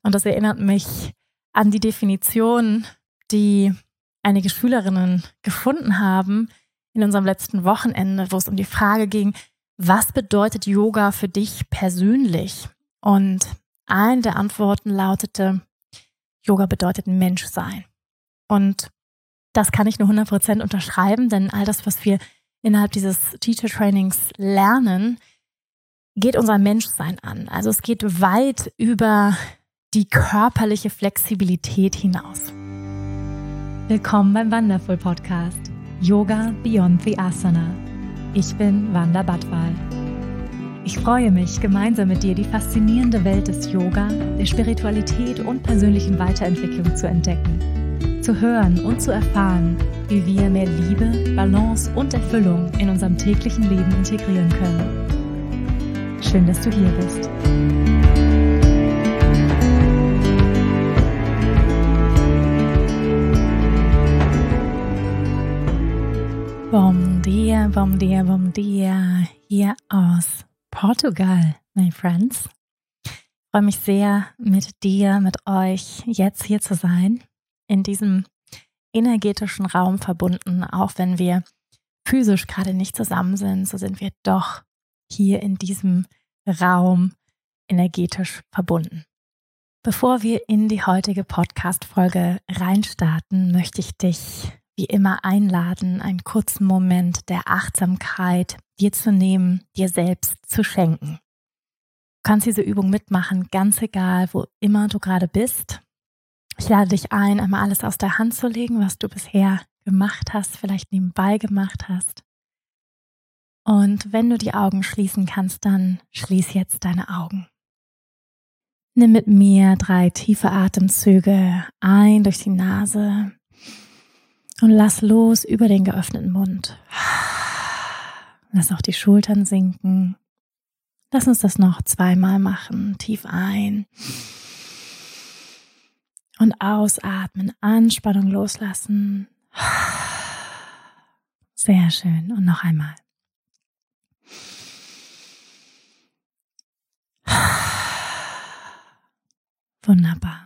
Und das erinnert mich an die Definition, die einige Schülerinnen gefunden haben in unserem letzten Wochenende, wo es um die Frage ging, was bedeutet Yoga für dich persönlich? Und eine der Antworten lautete, Yoga bedeutet Menschsein. Und das kann ich nur 100% unterschreiben, denn all das, was wir innerhalb dieses Teacher-Trainings lernen, geht unser Menschsein an. Also es geht weit über die körperliche Flexibilität hinaus. Willkommen beim Wonderful Podcast Yoga Beyond the Asana. Ich bin Wanda Badwal. Ich freue mich, gemeinsam mit dir die faszinierende Welt des Yoga, der Spiritualität und persönlichen Weiterentwicklung zu entdecken, zu hören und zu erfahren, wie wir mehr Liebe, Balance und Erfüllung in unserem täglichen Leben integrieren können. Schön, dass du hier bist. Bom dia, hier aus Portugal, my friends. Ich freue mich sehr, mit dir, mit euch jetzt hier zu sein, in diesem energetischen Raum verbunden. Auch wenn wir physisch gerade nicht zusammen sind, so sind wir doch hier in diesem Raum energetisch verbunden. Bevor wir in die heutige Podcast-Folge reinstarten, möchte ich dich wie immer einladen, einen kurzen Moment der Achtsamkeit dir zu nehmen, dir selbst zu schenken. Du kannst diese Übung mitmachen, ganz egal, wo immer du gerade bist. Ich lade dich ein, einmal alles aus der Hand zu legen, was du bisher gemacht hast, vielleicht nebenbei gemacht hast. Und wenn du die Augen schließen kannst, dann schließ jetzt deine Augen. Nimm mit mir 3 tiefe Atemzüge ein durch die Nase und lass los über den geöffneten Mund. Lass auch die Schultern sinken. Lass uns das noch 2-mal machen. Tief ein und ausatmen. Anspannung loslassen. Sehr schön. Und noch einmal. Wunderbar.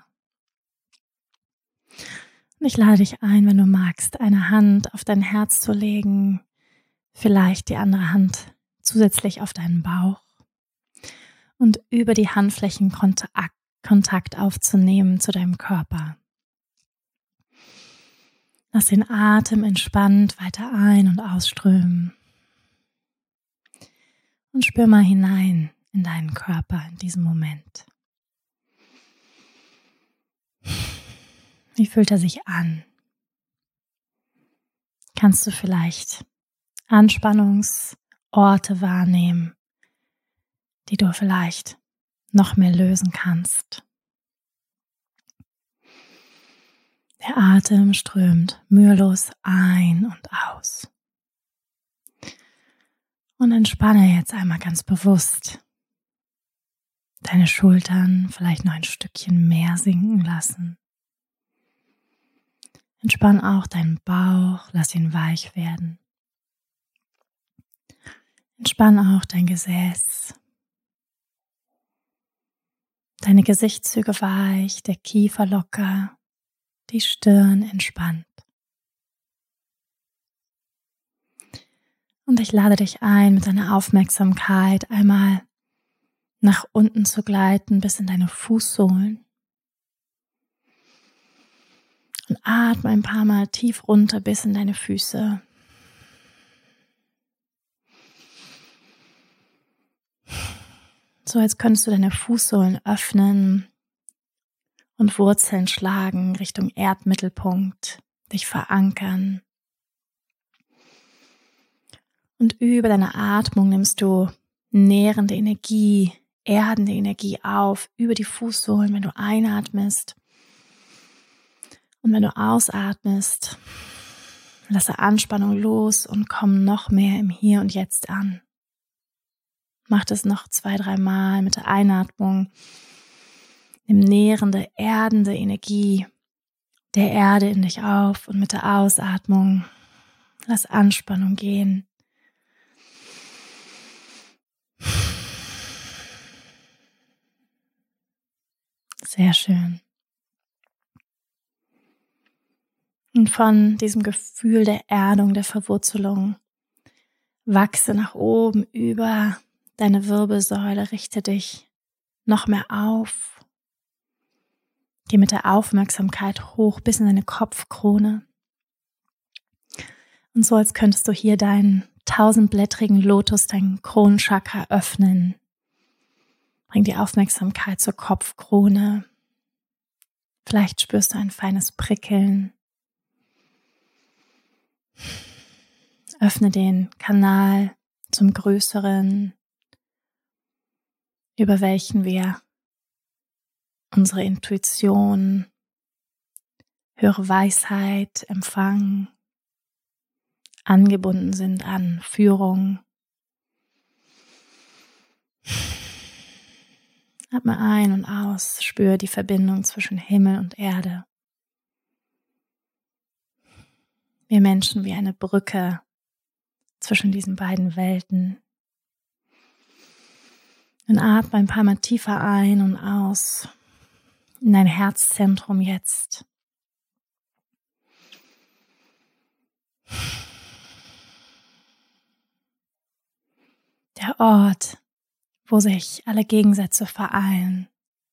Und ich lade dich ein, wenn du magst, eine Hand auf dein Herz zu legen, vielleicht die andere Hand zusätzlich auf deinen Bauch und über die Handflächen Kontakt aufzunehmen zu deinem Körper. Lass den Atem entspannt weiter ein- und ausströmen und spür mal hinein in deinen Körper in diesem Moment. Wie fühlt er sich an? Kannst du vielleicht Anspannungsorte wahrnehmen, die du vielleicht noch mehr lösen kannst? Der Atem strömt mühelos ein und aus. Und entspanne jetzt einmal ganz bewusst deine Schultern vielleicht noch ein Stückchen mehr sinken lassen. Entspann auch deinen Bauch, lass ihn weich werden. Entspann auch dein Gesäß. Deine Gesichtszüge weich, der Kiefer locker, die Stirn entspannt. Und ich lade dich ein, mit deiner Aufmerksamkeit einmal nach unten zu gleiten bis in deine Fußsohlen. Und atme ein paar Mal tief runter bis in deine Füße. So als könntest du deine Fußsohlen öffnen und Wurzeln schlagen Richtung Erdmittelpunkt, dich verankern. Und über deine Atmung nimmst du nährende Energie, erdende Energie auf, über die Fußsohlen, wenn du einatmest. Und wenn du ausatmest, lasse Anspannung los und komm noch mehr im Hier und Jetzt an. Mach das noch 2-3 Mal mit der Einatmung. Nimm nährende, erdende Energie der Erde in dich auf und mit der Ausatmung lass Anspannung gehen. Sehr schön. Und von diesem Gefühl der Erdung, der Verwurzelung, wachse nach oben über deine Wirbelsäule, richte dich noch mehr auf. Geh mit der Aufmerksamkeit hoch bis in deine Kopfkrone. Und so, als könntest du hier deinen 1000-blättrigen Lotus, dein Kronenchakra öffnen. Bring die Aufmerksamkeit zur Kopfkrone. Vielleicht spürst du ein feines Prickeln. Öffne den Kanal zum Größeren, über welchen wir unsere Intuition, höhere Weisheit empfangen, angebunden sind an Führung. Atme ein und aus, spüre die Verbindung zwischen Himmel und Erde. Wir Menschen wie eine Brücke zwischen diesen beiden Welten. Und atme ein paar Mal tiefer ein und aus in dein Herzzentrum jetzt. Der Ort, wo sich alle Gegensätze vereinen.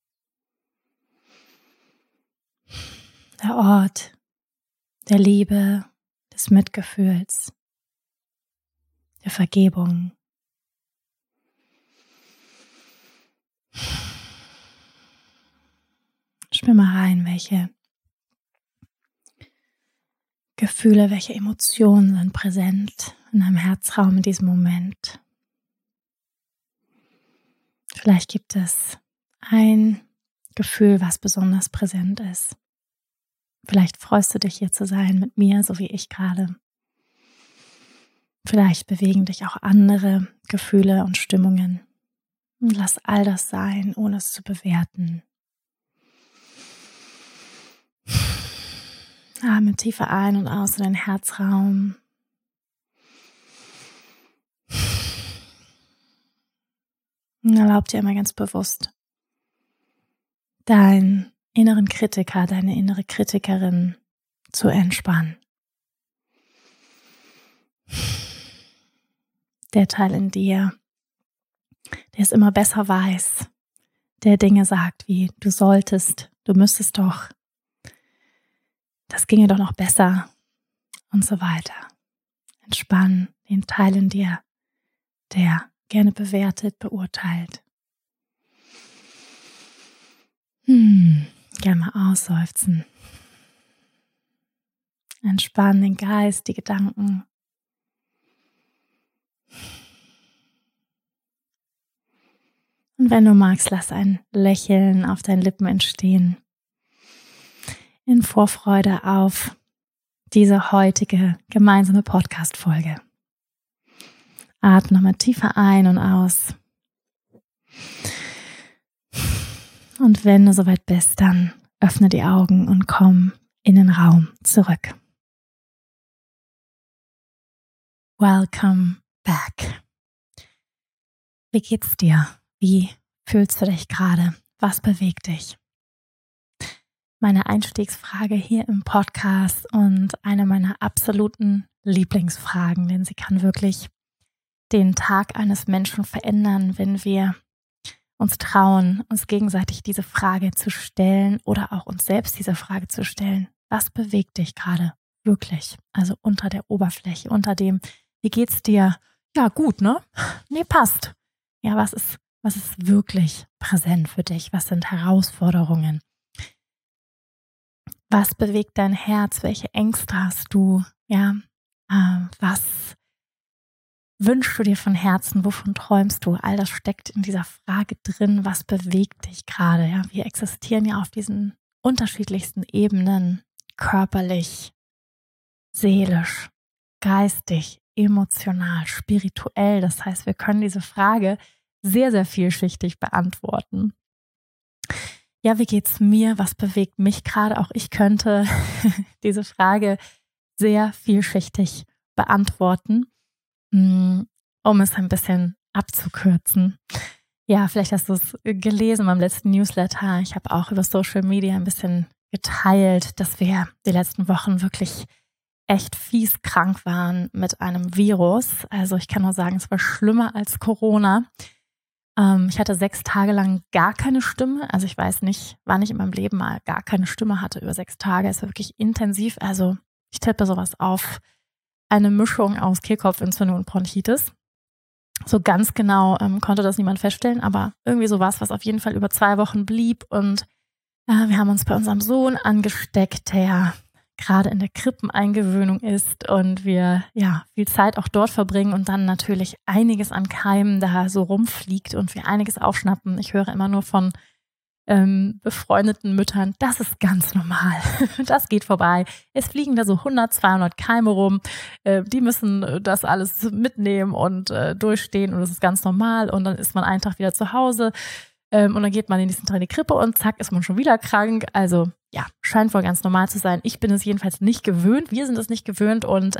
Der Ort der Liebe, des Mitgefühls, der Vergebung. Spür mal rein, welche Gefühle, welche Emotionen sind präsent in deinem Herzraum in diesem Moment. Vielleicht gibt es ein Gefühl, was besonders präsent ist. Vielleicht freust du dich, hier zu sein mit mir, so wie ich gerade. Vielleicht bewegen dich auch andere Gefühle und Stimmungen. Und lass all das sein, ohne es zu bewerten. Atme tiefer ein und aus in deinen Herzraum. Und erlaub dir einmal ganz bewusst, deinen inneren Kritiker, deine innere Kritikerin zu entspannen. Der Teil in dir, der es immer besser weiß, der Dinge sagt wie du solltest, du müsstest doch, das ginge doch noch besser und so weiter. Entspann den Teil in dir, der gerne bewertet, beurteilt. Gerne mal ausseufzen. Entspann den Geist, die Gedanken. Und wenn du magst, lass ein Lächeln auf deinen Lippen entstehen. In Vorfreude auf diese heutige gemeinsame Podcast-Folge. Atme nochmal tiefer ein und aus. Und wenn du soweit bist, dann öffne die Augen und komm in den Raum zurück. Welcome back. Wie geht's dir? Wie fühlst du dich gerade? Was bewegt dich? Meine Einstiegsfrage hier im Podcast und eine meiner absoluten Lieblingsfragen, denn sie kann wirklich den Tag eines Menschen verändern, wenn wir uns trauen, uns gegenseitig diese Frage zu stellen oder auch uns selbst diese Frage zu stellen. Was bewegt dich gerade wirklich? Also unter der Oberfläche, unter dem, wie geht's dir? Ja, gut, ne? Nee, passt. Ja, was ist wirklich präsent für dich? Was sind Herausforderungen? Was bewegt dein Herz? Welche Ängste hast du? Ja, was wünschst du dir von Herzen? Wovon träumst du? All das steckt in dieser Frage drin. Was bewegt dich gerade? Ja, wir existieren ja auf diesen unterschiedlichsten Ebenen, körperlich, seelisch, geistig, emotional, spirituell. Das heißt, wir können diese Frage sehr, sehr vielschichtig beantworten. Ja, wie geht's mir? Was bewegt mich gerade? Auch ich könnte diese Frage sehr vielschichtig beantworten, um es ein bisschen abzukürzen. Ja, vielleicht hast du es gelesen beim letzten Newsletter. Ich habe auch über Social Media ein bisschen geteilt, dass wir die letzten Wochen wirklich echt fies krank waren mit einem Virus. Also ich kann nur sagen, es war schlimmer als Corona. Ich hatte 6 Tage lang gar keine Stimme. Also ich weiß nicht, wann ich in meinem Leben mal gar keine Stimme hatte über 6 Tage. Es war wirklich intensiv. Also ich tippe sowas auf eine Mischung aus Kehlkopfentzündung und Bronchitis. So ganz genau konnte das niemand feststellen, aber irgendwie sowas, was auf jeden Fall über 2 Wochen blieb. Und wir haben uns bei unserem Sohn angesteckt, der gerade in der Krippeneingewöhnung ist und wir viel Zeit auch dort verbringen und dann natürlich einiges an Keimen da so rumfliegt und wir einiges aufschnappen. Ich höre immer nur von befreundeten Müttern, das ist ganz normal, das geht vorbei. Es fliegen da so 100, 200 Keime rum, die müssen das alles mitnehmen und durchstehen und das ist ganz normal und dann ist man einen Tag wieder zu Hause und dann geht man den nächsten Tag in die Krippe und zack, ist man schon wieder krank. Also ja, scheint wohl ganz normal zu sein. Ich bin es jedenfalls nicht gewöhnt, wir sind es nicht gewöhnt und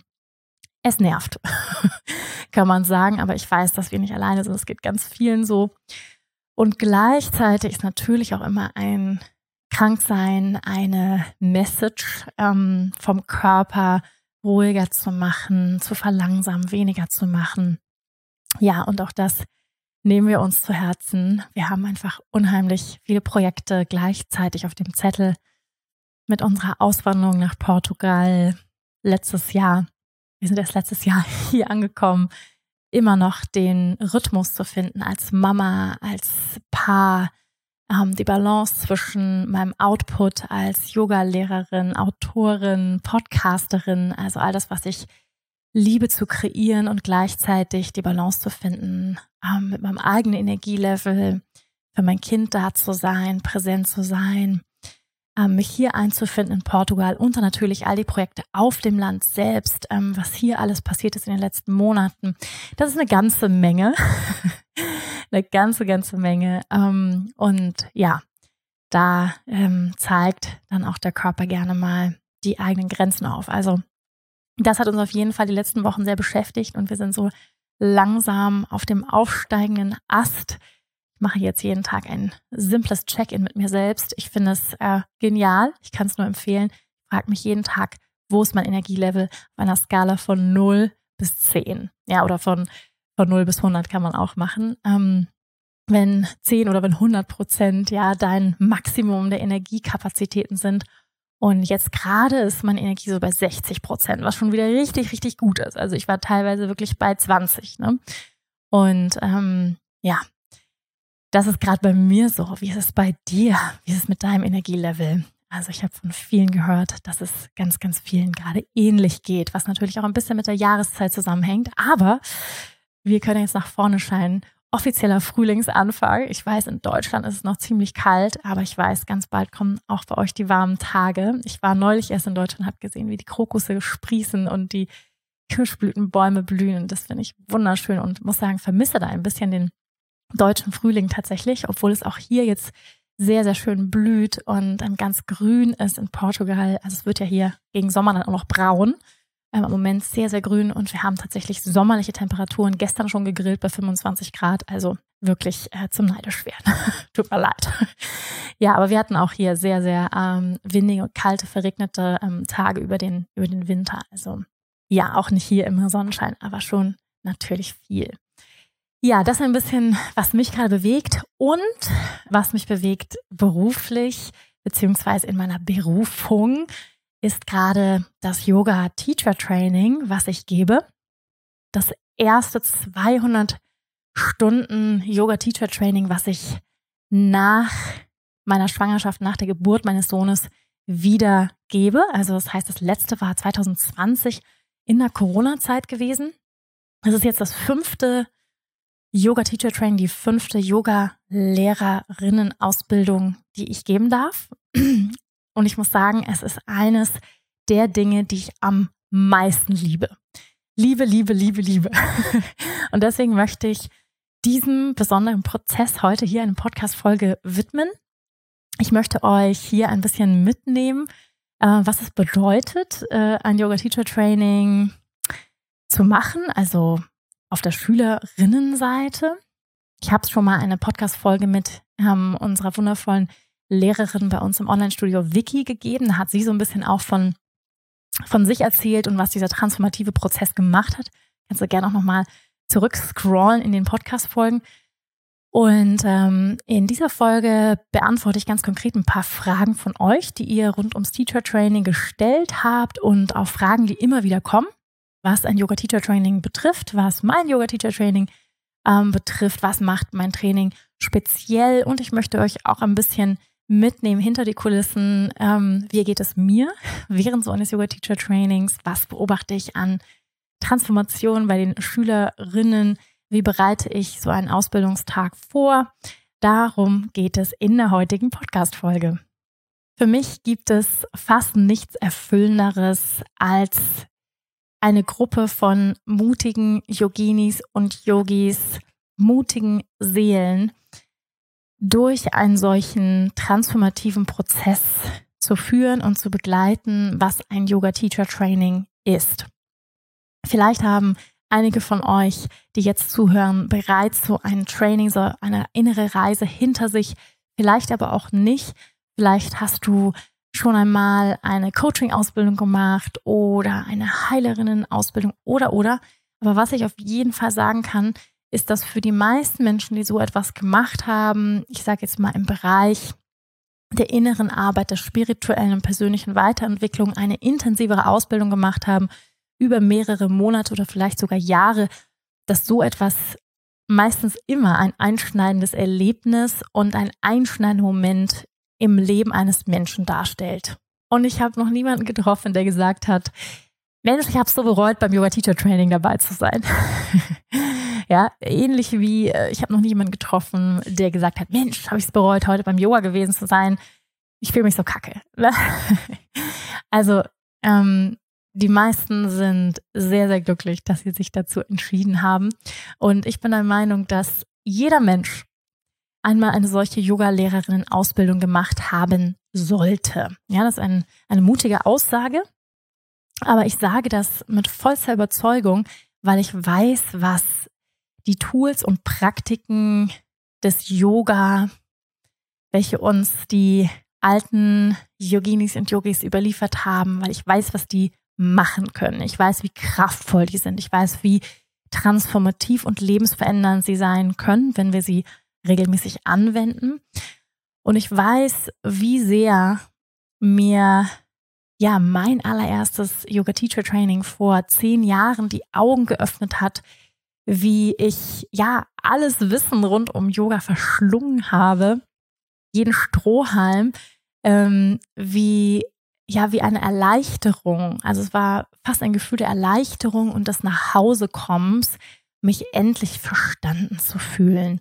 es nervt, kann man sagen, aber ich weiß, dass wir nicht alleine sind, es geht ganz vielen so. Und gleichzeitig ist natürlich auch immer ein Kranksein eine Message vom Körper, ruhiger zu machen, zu verlangsamen, weniger zu machen. Ja, und auch das nehmen wir uns zu Herzen. Wir haben einfach unheimlich viele Projekte gleichzeitig auf dem Zettel mit unserer Auswanderung nach Portugal letztes Jahr. Wir sind erst letztes Jahr hier angekommen. Immer noch den Rhythmus zu finden als Mama, als Paar, die Balance zwischen meinem Output als Yoga-Lehrerin, Autorin, Podcasterin, also all das, was ich liebe zu kreieren und gleichzeitig die Balance zu finden, mit meinem eigenen Energielevel, für mein Kind da zu sein, präsent zu sein, mich hier einzufinden in Portugal und dann natürlich all die Projekte auf dem Land selbst, was hier alles passiert ist in den letzten Monaten. Das ist eine ganze Menge, eine ganze Menge. Und ja, da zeigt dann auch der Körper gerne mal die eigenen Grenzen auf. Also das hat uns auf jeden Fall die letzten Wochen sehr beschäftigt und wir sind so langsam auf dem aufsteigenden Ast. Ich mache jetzt jeden Tag ein simples Check-in mit mir selbst. Ich finde es genial. Ich kann es nur empfehlen. Ich frage mich jeden Tag, wo ist mein Energielevel auf einer Skala von 0 bis 10. Ja, oder von 0 bis 100 kann man auch machen. Wenn 10 oder wenn 100% ja dein Maximum der Energiekapazitäten sind. Und jetzt gerade ist meine Energie so bei 60%, was schon wieder richtig, richtig gut ist. Also ich war teilweise wirklich bei 20. Ne? Und ja, das ist gerade bei mir so. Wie ist es bei dir? Wie ist es mit deinem Energielevel? Also ich habe von vielen gehört, dass es ganz, ganz vielen gerade ähnlich geht, was natürlich auch ein bisschen mit der Jahreszeit zusammenhängt. Aber wir können jetzt nach vorne scheinen. Offizieller Frühlingsanfang. Ich weiß, in Deutschland ist es noch ziemlich kalt, aber ich weiß, ganz bald kommen auch bei euch die warmen Tage. Ich war neulich erst in Deutschland, habe gesehen, wie die Krokusse sprießen und die Kirschblütenbäume blühen. Und das finde ich wunderschön und muss sagen, vermisse da ein bisschen den deutschen Frühling tatsächlich, obwohl es auch hier jetzt sehr, sehr schön blüht und ganz grün ist in Portugal. Also es wird ja hier gegen Sommer dann auch noch braun. Im Moment sehr, sehr grün und wir haben tatsächlich sommerliche Temperaturen. Gestern schon gegrillt bei 25 Grad, also wirklich zum neidisch werden. Tut mir leid. Ja, aber wir hatten auch hier sehr, sehr windige und kalte, verregnete Tage über den Winter. Also ja, auch nicht hier immer Sonnenschein, aber schon natürlich viel. Ja, das ist ein bisschen, was mich gerade bewegt und was mich bewegt beruflich, beziehungsweise in meiner Berufung, ist gerade das Yoga Teacher Training, was ich gebe. Das erste 200 Stunden Yoga Teacher Training, was ich nach meiner Schwangerschaft, nach der Geburt meines Sohnes wieder gebe. Also das heißt, das letzte war 2020 in der Corona-Zeit gewesen. Das ist jetzt das 5. Yoga Teacher Training, die 5. Yoga-Lehrerinnen-Ausbildung, die ich geben darf. Und ich muss sagen, es ist eines der Dinge, die ich am meisten liebe. Liebe. Und deswegen möchte ich diesem besonderen Prozess heute hier eine Podcast-Folge widmen. Ich möchte euch hier ein bisschen mitnehmen, was es bedeutet, ein Yoga-Teacher-Training zu machen, also auf der Schülerinnenseite. Ich habe schon mal eine Podcast-Folge mit unserer wundervollen Lehrerin bei uns im Online-Studio Vicky gegeben. Da hat sie so ein bisschen auch von sich erzählt und was dieser transformative Prozess gemacht hat. Kannst du gerne auch nochmal zurückscrollen in den Podcast-Folgen. Und in dieser Folge beantworte ich ganz konkret ein paar Fragen von euch, die ihr rund ums Teacher Training gestellt habt und auch Fragen, die immer wieder kommen, was ein Yoga Teacher Training betrifft, was mein Yoga Teacher Training betrifft, was macht mein Training speziell. Und ich möchte euch auch ein bisschen mitnehmen hinter die Kulissen. Wie geht es mir während so eines Yoga Teacher Trainings? Was beobachte ich an Transformation bei den Schülerinnen? Wie bereite ich so einen Ausbildungstag vor? Darum geht es in der heutigen Podcast-Folge. Für mich gibt es fast nichts Erfüllenderes als eine Gruppe von mutigen Yoginis und Yogis, mutigen Seelen, durch einen solchen transformativen Prozess zu führen und zu begleiten, was ein Yoga-Teacher-Training ist. Vielleicht haben einige von euch, die jetzt zuhören, bereits so ein Training, so eine innere Reise hinter sich, vielleicht aber auch nicht. Vielleicht hast du schon einmal eine Coaching-Ausbildung gemacht oder eine Heilerinnen-Ausbildung oder. Aber was ich auf jeden Fall sagen kann, ist, dass für die meisten Menschen, die so etwas gemacht haben, ich sage jetzt mal im Bereich der inneren Arbeit, der spirituellen und persönlichen Weiterentwicklung, eine intensivere Ausbildung gemacht haben, über mehrere Monate oder vielleicht sogar Jahre, dass so etwas meistens immer ein einschneidendes Erlebnis und ein einschneidender Moment im Leben eines Menschen darstellt. Und ich habe noch niemanden getroffen, der gesagt hat, Mensch, ich habe es so bereut, beim Yoga-Teacher-Training dabei zu sein. Ja, ähnlich wie, ich habe noch nie jemanden getroffen, der gesagt hat, Mensch, habe ich es bereut, heute beim Yoga gewesen zu sein. Ich fühle mich so kacke. Also, die meisten sind sehr, sehr glücklich, dass sie sich dazu entschieden haben. Und ich bin der Meinung, dass jeder Mensch einmal eine solche Yoga-Lehrerinnen-Ausbildung gemacht haben sollte. Ja, das ist eine mutige Aussage. Aber ich sage das mit vollster Überzeugung, weil ich weiß, was die Tools und Praktiken des Yoga, welche uns die alten Yoginis und Yogis überliefert haben, weil ich weiß, was die machen können. Ich weiß, wie kraftvoll die sind. Ich weiß, wie transformativ und lebensverändernd sie sein können, wenn wir sie regelmäßig anwenden. Und ich weiß, wie sehr mir mein allererstes Yoga-Teacher-Training vor 10 Jahren die Augen geöffnet hat, wie ich alles Wissen rund um Yoga verschlungen habe, jeden Strohhalm, wie eine Erleichterung. Also es war fast ein Gefühl der Erleichterung und des Nachhausekommens, mich endlich verstanden zu fühlen.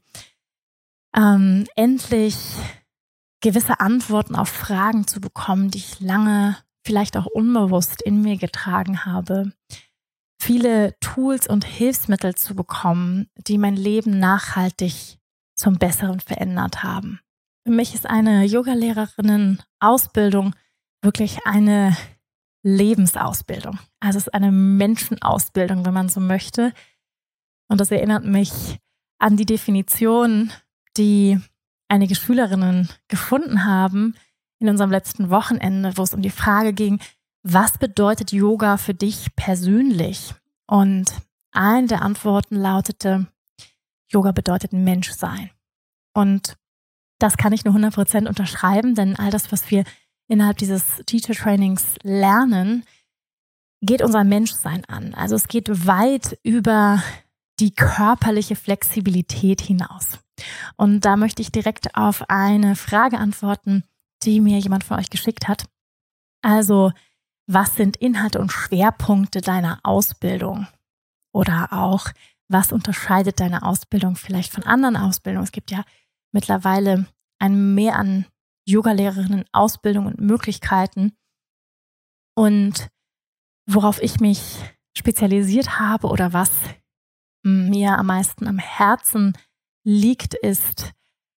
Endlich gewisse Antworten auf Fragen zu bekommen, die ich lange, vielleicht auch unbewusst in mir getragen habe. Viele Tools und Hilfsmittel zu bekommen, die mein Leben nachhaltig zum Besseren verändert haben. Für mich ist eine Yogalehrerinnen-Ausbildung wirklich eine Lebensausbildung. Also es ist eine Menschenausbildung, wenn man so möchte. Und das erinnert mich an die Definition, die einige Schülerinnen gefunden haben in unserem letzten Wochenende, wo es um die Frage ging, was bedeutet Yoga für dich persönlich? Und eine der Antworten lautete, Yoga bedeutet Menschsein. Und das kann ich nur 100% unterschreiben, denn all das, was wir innerhalb dieses Teacher-Trainings lernen, geht unser Menschsein an. Also es geht weit über die körperliche Flexibilität hinaus. Und da möchte ich direkt auf eine Frage antworten, die mir jemand von euch geschickt hat. Also, was sind Inhalte und Schwerpunkte deiner Ausbildung? Oder auch, was unterscheidet deine Ausbildung vielleicht von anderen Ausbildungen? Es gibt ja mittlerweile ein Mehr an Yogalehrerinnen, Ausbildung und Möglichkeiten. Und worauf ich mich spezialisiert habe oder was mir am meisten am Herzen liegt, ist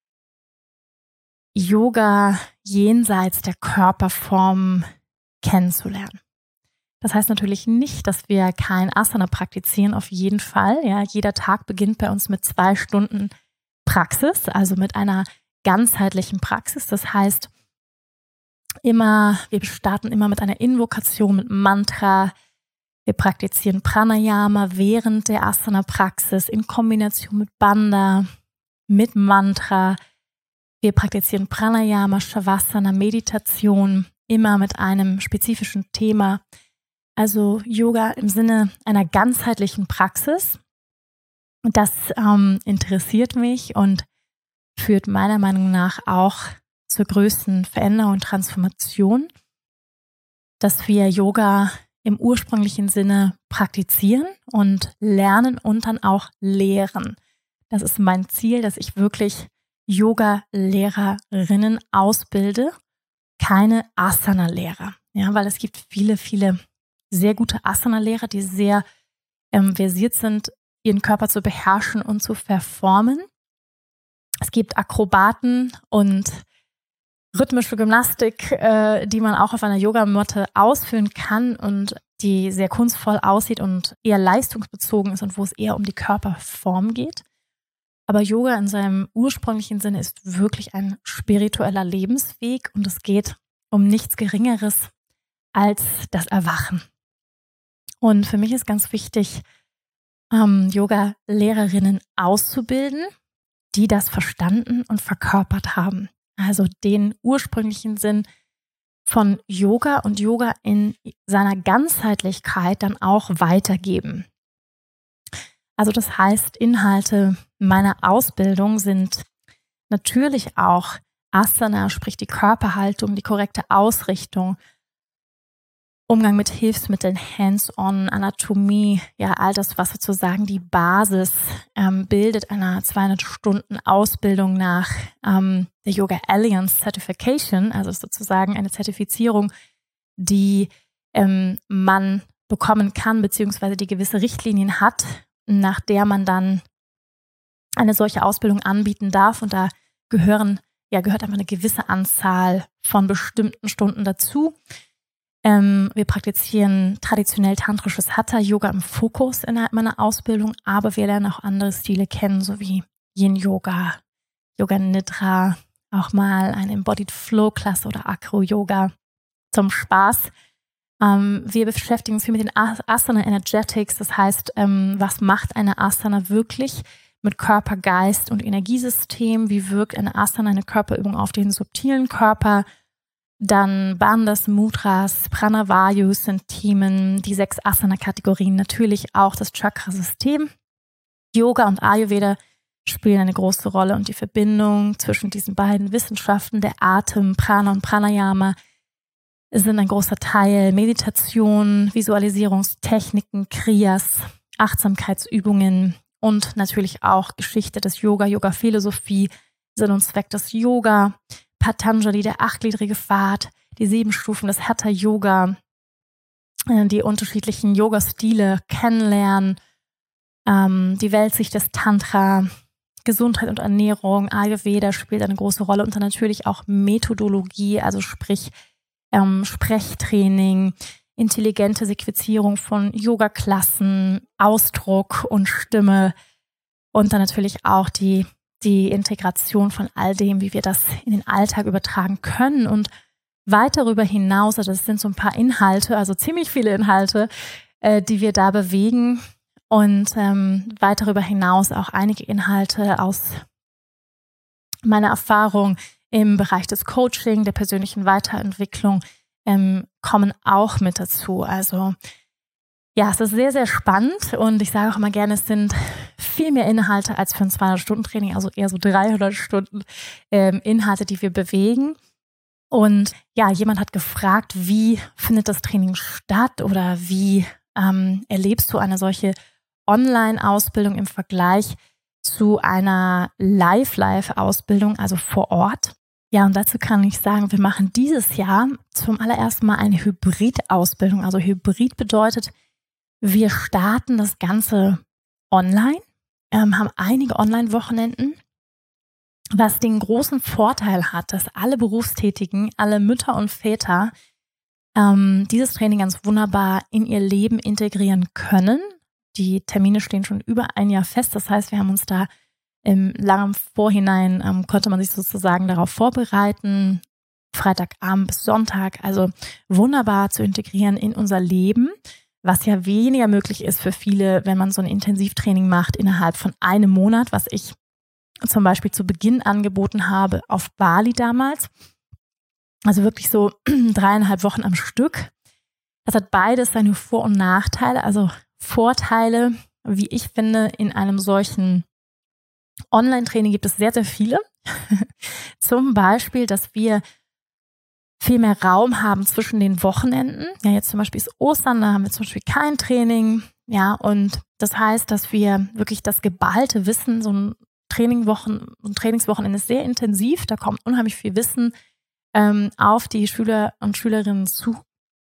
Yoga jenseits der Körperform kennenzulernen. Das heißt natürlich nicht, dass wir kein Asana praktizieren, auf jeden Fall. Ja, jeder Tag beginnt bei uns mit 2 Stunden Praxis, also mit einer ganzheitlichen Praxis. Das heißt, wir starten immer mit einer Invokation, mit Mantra. Wir praktizieren Pranayama während der Asana-Praxis in Kombination mit Bandha, mit Mantra. Wir praktizieren Pranayama, Shavasana, Meditation, immer mit einem spezifischen Thema. Also Yoga im Sinne einer ganzheitlichen Praxis. Und das interessiert mich und führt meiner Meinung nach auch zur größten Veränderung und Transformation, dass wir Yoga im ursprünglichen Sinne praktizieren und lernen und dann auch lehren. Das ist mein Ziel, dass ich wirklich Yoga-Lehrerinnen ausbilde, keine Asana-Lehrer. Ja, weil es gibt viele, viele sehr gute Asana-Lehrer, die sehr versiert sind, ihren Körper zu beherrschen und zu performen. Es gibt Akrobaten und rhythmische Gymnastik, die man auch auf einer Yogamatte ausführen kann und die sehr kunstvoll aussieht und eher leistungsbezogen ist und wo es eher um die Körperform geht. Aber Yoga in seinem ursprünglichen Sinne ist wirklich ein spiritueller Lebensweg und es geht um nichts Geringeres als das Erwachen. Und für mich ist ganz wichtig, Yoga-Lehrerinnen auszubilden, die das verstanden und verkörpert haben. Also den ursprünglichen Sinn von Yoga und Yoga in seiner Ganzheitlichkeit dann auch weitergeben. Also das heißt, Inhalte meiner Ausbildung sind natürlich auch Asana, sprich die Körperhaltung, die korrekte Ausrichtung, Umgang mit Hilfsmitteln, Hands-on, Anatomie, ja all das, was sozusagen die Basis bildet einer 200-Stunden-Ausbildung nach der Yoga Alliance Certification, also sozusagen eine Zertifizierung, die man bekommen kann, beziehungsweise die gewisse Richtlinien hat, nach der man dann eine solche Ausbildung anbieten darf. Und da gehört einfach eine gewisse Anzahl von bestimmten Stunden dazu. Wir praktizieren traditionell tantrisches Hatha-Yoga im Fokus innerhalb meiner Ausbildung, aber wir lernen auch andere Stile kennen, sowie Yin-Yoga, Yoga Nidra, auch mal eine Embodied Flow-Klasse oder Acro-Yoga zum Spaß. Wir beschäftigen uns viel mit den Asana Energetics, das heißt, was macht eine Asana wirklich mit Körper, Geist und Energiesystem? Wie wirkt eine Asana, eine Körperübung auf den subtilen Körper? Dann Bandhas, Mudras, Pranavayus sind Themen, die 6 Asana-Kategorien, natürlich auch das Chakrasystem. Yoga und Ayurveda spielen eine große Rolle und die Verbindung zwischen diesen beiden Wissenschaften, der Atem, Prana und Pranayama, sind ein großer Teil. Meditation, Visualisierungstechniken, Kriyas, Achtsamkeitsübungen und natürlich auch Geschichte des Yoga, Yoga-Philosophie, Sinn und Zweck des Yoga, Patanjali, der 8-gliedrige Pfad, die 7 Stufen des Hatha-Yoga, die unterschiedlichen Yoga-Stile kennenlernen, die Weltsicht des Tantra, Gesundheit und Ernährung, Ayurveda spielt eine große Rolle und dann natürlich auch Methodologie, also sprich Sprechtraining, intelligente Sequenzierung von Yoga-Klassen, Ausdruck und Stimme und dann natürlich auch die Integration von all dem, wie wir das in den Alltag übertragen können und weit darüber hinaus, also das sind so ein paar Inhalte, also ziemlich viele Inhalte, die wir da bewegen und weit darüber hinaus auch einige Inhalte aus meiner Erfahrung im Bereich des Coaching, der persönlichen Weiterentwicklung kommen auch mit dazu. Also ja, es ist sehr, sehr spannend und ich sage auch immer gerne, es sind viel mehr Inhalte als für ein 200-Stunden-Training, also eher so 300 Stunden Inhalte, die wir bewegen. Und ja, jemand hat gefragt, wie findet das Training statt oder wie erlebst du eine solche Online-Ausbildung im Vergleich zu einer Live-Ausbildung, also vor Ort? Ja, und dazu kann ich sagen, wir machen dieses Jahr zum allerersten Mal eine Hybrid-Ausbildung. Also Hybrid bedeutet, wir starten das Ganze online, haben einige Online-Wochenenden, was den großen Vorteil hat, dass alle Berufstätigen, alle Mütter und Väter dieses Training ganz wunderbar in ihr Leben integrieren können. Die Termine stehen schon über ein Jahr fest, das heißt, wir haben uns da Lang im Vorhinein konnte man sich sozusagen darauf vorbereiten, Freitagabend bis Sonntag, also wunderbar zu integrieren in unser Leben, was ja weniger möglich ist für viele, wenn man so ein Intensivtraining macht innerhalb von einem Monat, was ich zum Beispiel zu Beginn angeboten habe auf Bali damals. Also wirklich so 3,5 Wochen am Stück. Das hat beides seine Vor- und Nachteile. Also Vorteile, wie ich finde, in einem solchen Online-Training gibt es sehr, sehr viele. Zum Beispiel, dass wir viel mehr Raum haben zwischen den Wochenenden. Ja, jetzt zum Beispiel ist Ostern, da haben wir zum Beispiel kein Training. Ja, und das heißt, dass wir wirklich das geballte Wissen, so ein Trainingswochenende ist sehr intensiv, da kommt unheimlich viel Wissen auf die Schüler und Schülerinnen zu.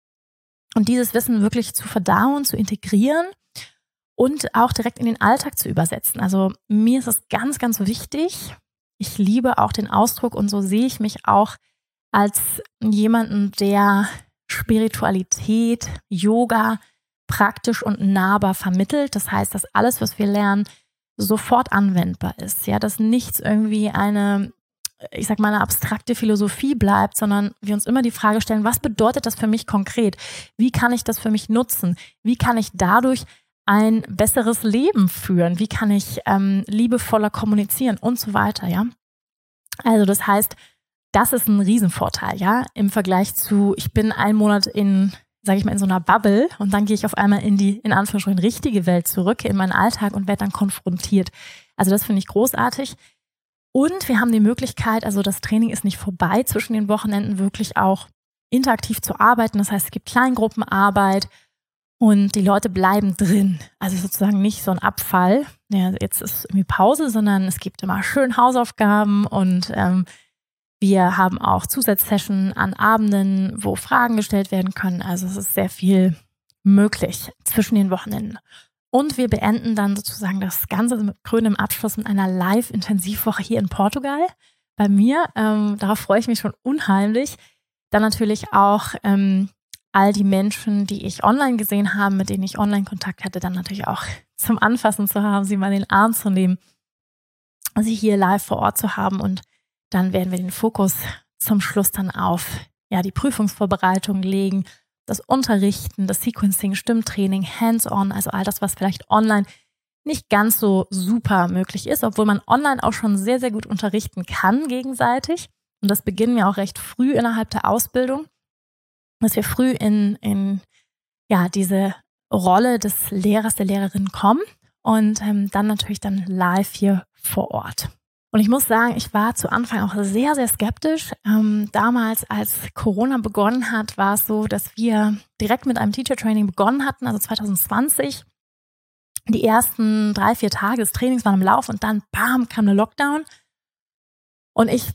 Und dieses Wissen wirklich zu verdauen, zu integrieren und auch direkt in den Alltag zu übersetzen. Also mir ist es ganz, ganz wichtig. Ich liebe auch den Ausdruck und so sehe ich mich auch als jemanden, der Spiritualität, Yoga praktisch und nahbar vermittelt. Das heißt, dass alles, was wir lernen, sofort anwendbar ist. Ja, dass nichts irgendwie eine abstrakte Philosophie bleibt, sondern wir uns immer die Frage stellen, was bedeutet das für mich konkret? Wie kann ich das für mich nutzen? Wie kann ich dadurch ein besseres Leben führen? Wie kann ich liebevoller kommunizieren und so weiter, ja? Also das heißt, das ist ein Riesenvorteil, ja, im Vergleich zu, ich bin einen Monat in so einer Bubble und dann gehe ich auf einmal in die, in Anführungsstrichen, richtige Welt zurück, in meinen Alltag und werde dann konfrontiert. Also das finde ich großartig. Und wir haben die Möglichkeit, also das Training ist nicht vorbei, zwischen den Wochenenden wirklich auch interaktiv zu arbeiten. Das heißt, es gibt Kleingruppenarbeit und die Leute bleiben drin. Also sozusagen nicht so ein Abfall, ja, jetzt ist irgendwie Pause, sondern es gibt immer schön Hausaufgaben und wir haben auch Zusatzsessions an Abenden, wo Fragen gestellt werden können. Also es ist sehr viel möglich zwischen den Wochenenden. Und wir beenden dann sozusagen das Ganze mit krönendem Abschluss mit einer Live-Intensivwoche hier in Portugal bei mir. Darauf freue ich mich schon unheimlich. Dann natürlich auch all die Menschen, die ich online gesehen habe, mit denen ich Online-Kontakt hatte, dann natürlich auch zum Anfassen zu haben, sie mal in den Arm zu nehmen, sie hier live vor Ort zu haben. Und dann werden wir den Fokus zum Schluss dann auf die Prüfungsvorbereitung legen, das Unterrichten, das Sequencing, Stimmtraining, Hands-on, also all das, was vielleicht online nicht ganz so super möglich ist, obwohl man online auch schon sehr, sehr gut unterrichten kann gegenseitig. Und das beginnen wir auch recht früh innerhalb der Ausbildung, dass wir früh in diese Rolle des Lehrers, der Lehrerin kommen und dann natürlich dann live hier vor Ort. Und ich muss sagen, ich war zu Anfang auch sehr, sehr skeptisch. Damals, als Corona begonnen hat, war es so, dass wir direkt mit einem Teacher-Training begonnen hatten, also 2020. Die ersten 3-4 Tage des Trainings waren im Lauf und dann, bam, kam der Lockdown. Und ich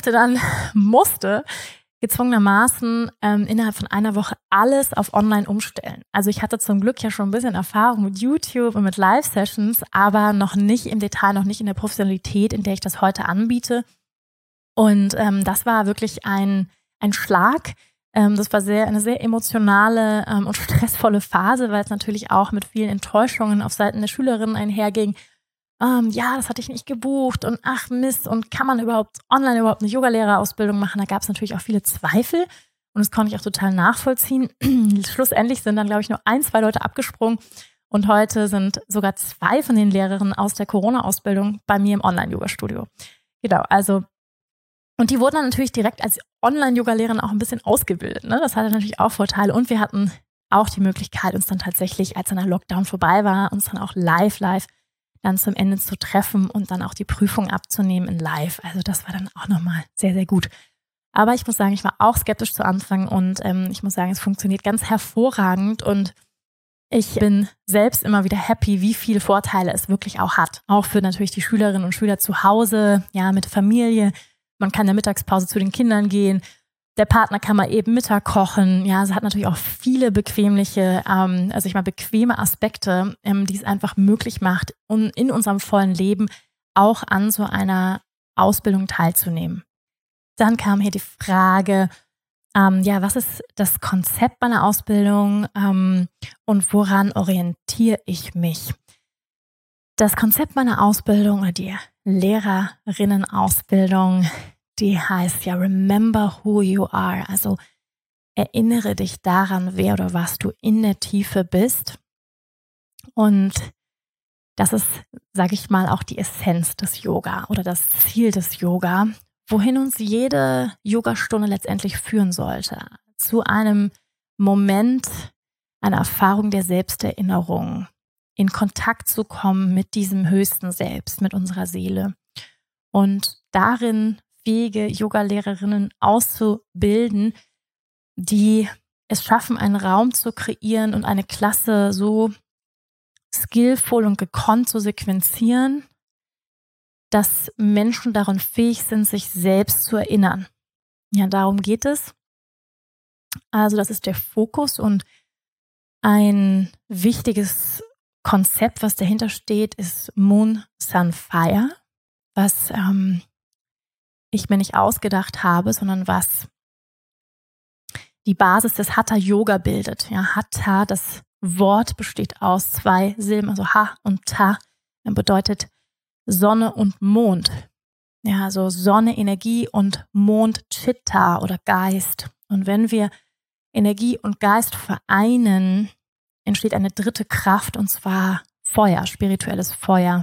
musste gezwungenermaßen innerhalb von einer Woche alles auf online umstellen. Also ich hatte zum Glück ja schon ein bisschen Erfahrung mit YouTube und mit Live-Sessions, aber noch nicht im Detail, noch nicht in der Professionalität, in der ich das heute anbiete. Und das war wirklich ein Schlag. Das war eine sehr emotionale und stressvolle Phase, weil es natürlich auch mit vielen Enttäuschungen auf Seiten der Schülerinnen einherging. Das hatte ich nicht gebucht und ach Mist, und kann man online überhaupt eine Yogalehrerausbildung machen? Da gab es natürlich auch viele Zweifel und das konnte ich auch total nachvollziehen. Schlussendlich sind dann, glaube ich, nur 1-2 Leute abgesprungen und heute sind sogar 2 von den Lehrerinnen aus der Corona-Ausbildung bei mir im Online-Yoga-Studio. Genau, also und die wurden dann natürlich direkt als Online-Yoga-Lehrerin auch ein bisschen ausgebildet, ne? Das hatte natürlich auch Vorteile und wir hatten auch die Möglichkeit, uns dann tatsächlich, als dann der Lockdown vorbei war, uns dann auch live dann zum Ende zu treffen und dann auch die Prüfung abzunehmen in live. Also das war dann auch nochmal sehr, sehr gut. Aber ich muss sagen, ich war auch skeptisch zu Anfang und ich muss sagen, es funktioniert ganz hervorragend und ich bin selbst immer wieder happy, wie viele Vorteile es wirklich auch hat. Auch für natürlich die Schülerinnen und Schüler zu Hause, ja, mit der Familie. Man kann in der Mittagspause zu den Kindern gehen. Der Partner kann mal eben Mittag kochen. Ja, es hat natürlich auch viele bequeme Aspekte, die es einfach möglich macht, um in unserem vollen Leben auch an so einer Ausbildung teilzunehmen. Dann kam hier die Frage, was ist das Konzept meiner Ausbildung und woran orientiere ich mich? Das Konzept meiner Ausbildung oder die Lehrerinnenausbildung, die heißt ja Remember Who You Are. Also erinnere dich daran, wer oder was du in der Tiefe bist. Und das ist, sage ich mal, auch die Essenz des Yoga oder das Ziel des Yoga, wohin uns jede Yogastunde letztendlich führen sollte. Zu einem Moment, einer Erfahrung der Selbsterinnerung, in Kontakt zu kommen mit diesem höchsten Selbst, mit unserer Seele. Und darin fähige Yogalehrerinnen auszubilden, die es schaffen, einen Raum zu kreieren und eine Klasse so skillvoll und gekonnt zu sequenzieren, dass Menschen darin fähig sind, sich selbst zu erinnern. Ja, darum geht es. Also das ist der Fokus und ein wichtiges Konzept, was dahinter steht, ist Moon, Sun, Fire, was ich mir nicht ausgedacht habe, sondern was die Basis des Hatha-Yoga bildet. Ja, Hatha, das Wort besteht aus 2 Silben, also Ha und Ta, bedeutet Sonne und Mond. Ja, also Sonne, Energie und Mond, Chitta oder Geist. Und wenn wir Energie und Geist vereinen, entsteht eine dritte Kraft, und zwar Feuer, spirituelles Feuer.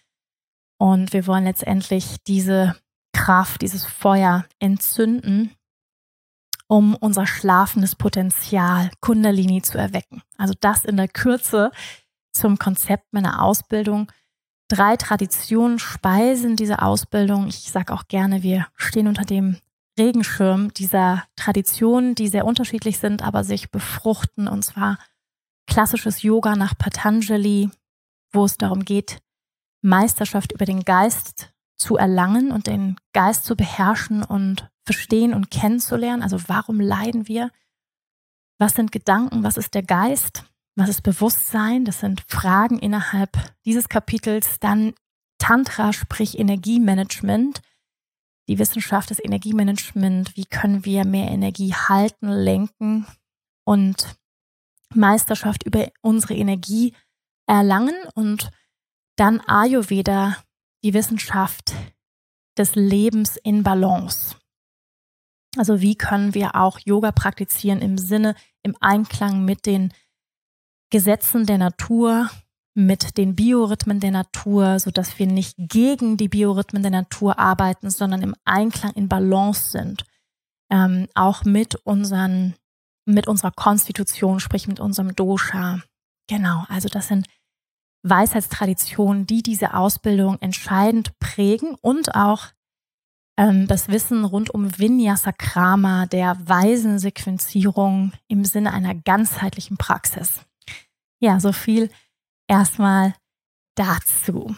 Und wir wollen letztendlich diese Kraft, dieses Feuer entzünden, um unser schlafendes Potenzial, Kundalini, zu erwecken. Also das in der Kürze zum Konzept meiner Ausbildung. 3 Traditionen speisen diese Ausbildung. Ich sage auch gerne, wir stehen unter dem Regenschirm dieser Traditionen, die sehr unterschiedlich sind, aber sich befruchten. Und zwar klassisches Yoga nach Patanjali, wo es darum geht, Meisterschaft über den Geist zu erlangen und den Geist zu beherrschen und verstehen und kennenzulernen. Also warum leiden wir? Was sind Gedanken? Was ist der Geist? Was ist Bewusstsein? Das sind Fragen innerhalb dieses Kapitels. Dann Tantra, sprich Energiemanagement. Die Wissenschaft des Energiemanagement. Wie können wir mehr Energie halten, lenken und Meisterschaft über unsere Energie erlangen? Und dann Ayurveda, die Wissenschaft des Lebens in Balance. Also wie können wir auch Yoga praktizieren im Einklang mit den Gesetzen der Natur, mit den Biorhythmen der Natur, sodass wir nicht gegen die Biorhythmen der Natur arbeiten, sondern im Einklang, in Balance sind. Auch mit unserer Konstitution, sprich mit unserem Dosha. Genau, also das sind Weisheitstraditionen, die diese Ausbildung entscheidend prägen und auch das Wissen rund um Vinyasa Krama, der Weisensequenzierung im Sinne einer ganzheitlichen Praxis. Ja, so viel erstmal dazu.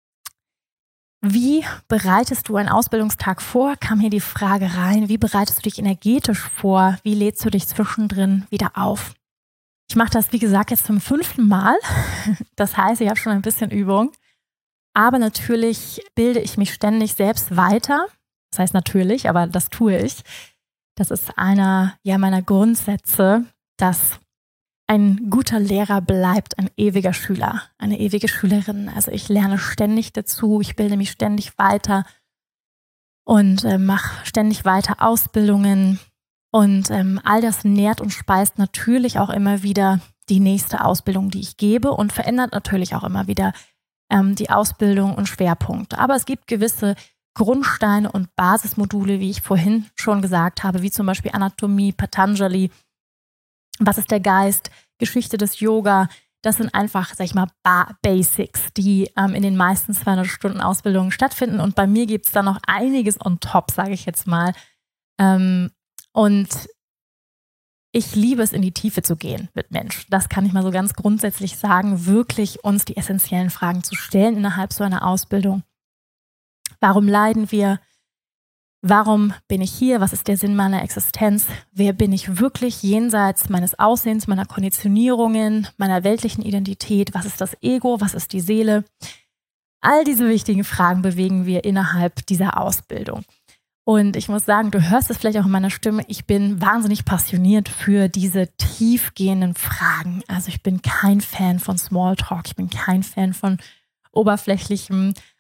Wie bereitest du einen Ausbildungstag vor? Kam hier die Frage rein. Wie bereitest du dich energetisch vor? Wie lädst du dich zwischendrin wieder auf? Ich mache das, wie gesagt, jetzt zum 5. Mal. Das heißt, ich habe schon ein bisschen Übung. Aber natürlich bilde ich mich ständig selbst weiter. Das heißt natürlich, aber das tue ich. Das ist einer meiner Grundsätze, dass ein guter Lehrer bleibt ein ewiger Schüler, eine ewige Schülerin. Also ich lerne ständig dazu, ich bilde mich ständig weiter und mache ständig weiter Ausbildungen. Und all das nährt und speist natürlich auch immer wieder die nächste Ausbildung, die ich gebe, und verändert natürlich auch immer wieder die Ausbildung und Schwerpunkte. Aber es gibt gewisse Grundsteine und Basismodule, wie ich vorhin schon gesagt habe, wie zum Beispiel Anatomie, Patanjali, was ist der Geist, Geschichte des Yoga. Das sind einfach, sag ich mal, Basics, die in den meisten 200 Stunden Ausbildungen stattfinden. Und bei mir gibt es da noch einiges on top, sage ich jetzt mal. Und ich liebe es, in die Tiefe zu gehen mit Mensch. Das kann ich mal so ganz grundsätzlich sagen, wirklich uns die essentiellen Fragen zu stellen innerhalb so einer Ausbildung. Warum leiden wir? Warum bin ich hier? Was ist der Sinn meiner Existenz? Wer bin ich wirklich jenseits meines Aussehens, meiner Konditionierungen, meiner weltlichen Identität? Was ist das Ego? Was ist die Seele? All diese wichtigen Fragen bewegen wir innerhalb dieser Ausbildung. Und ich muss sagen, du hörst es vielleicht auch in meiner Stimme, ich bin wahnsinnig passioniert für diese tiefgehenden Fragen. Also ich bin kein Fan von Smalltalk, ich bin kein Fan von oberflächlichem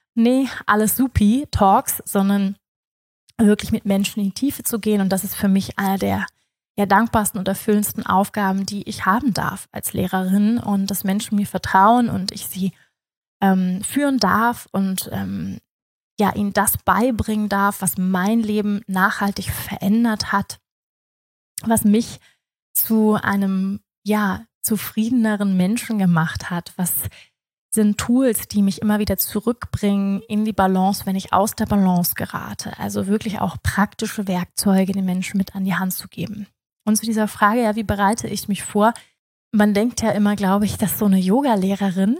nee, alles supi Talks, sondern wirklich mit Menschen in die Tiefe zu gehen. Und das ist für mich einer der dankbarsten und erfüllendsten Aufgaben, die ich haben darf als Lehrerin, und dass Menschen mir vertrauen und ich sie führen darf und ihnen das beibringen darf, was mein Leben nachhaltig verändert hat, was mich zu einem zufriedeneren Menschen gemacht hat. Was sind Tools, die mich immer wieder zurückbringen in die Balance, wenn ich aus der Balance gerate. Also wirklich auch praktische Werkzeuge den Menschen mit an die Hand zu geben. Und zu dieser Frage, wie bereite ich mich vor? Man denkt ja immer, glaube ich, dass so eine Yoga-Lehrerin,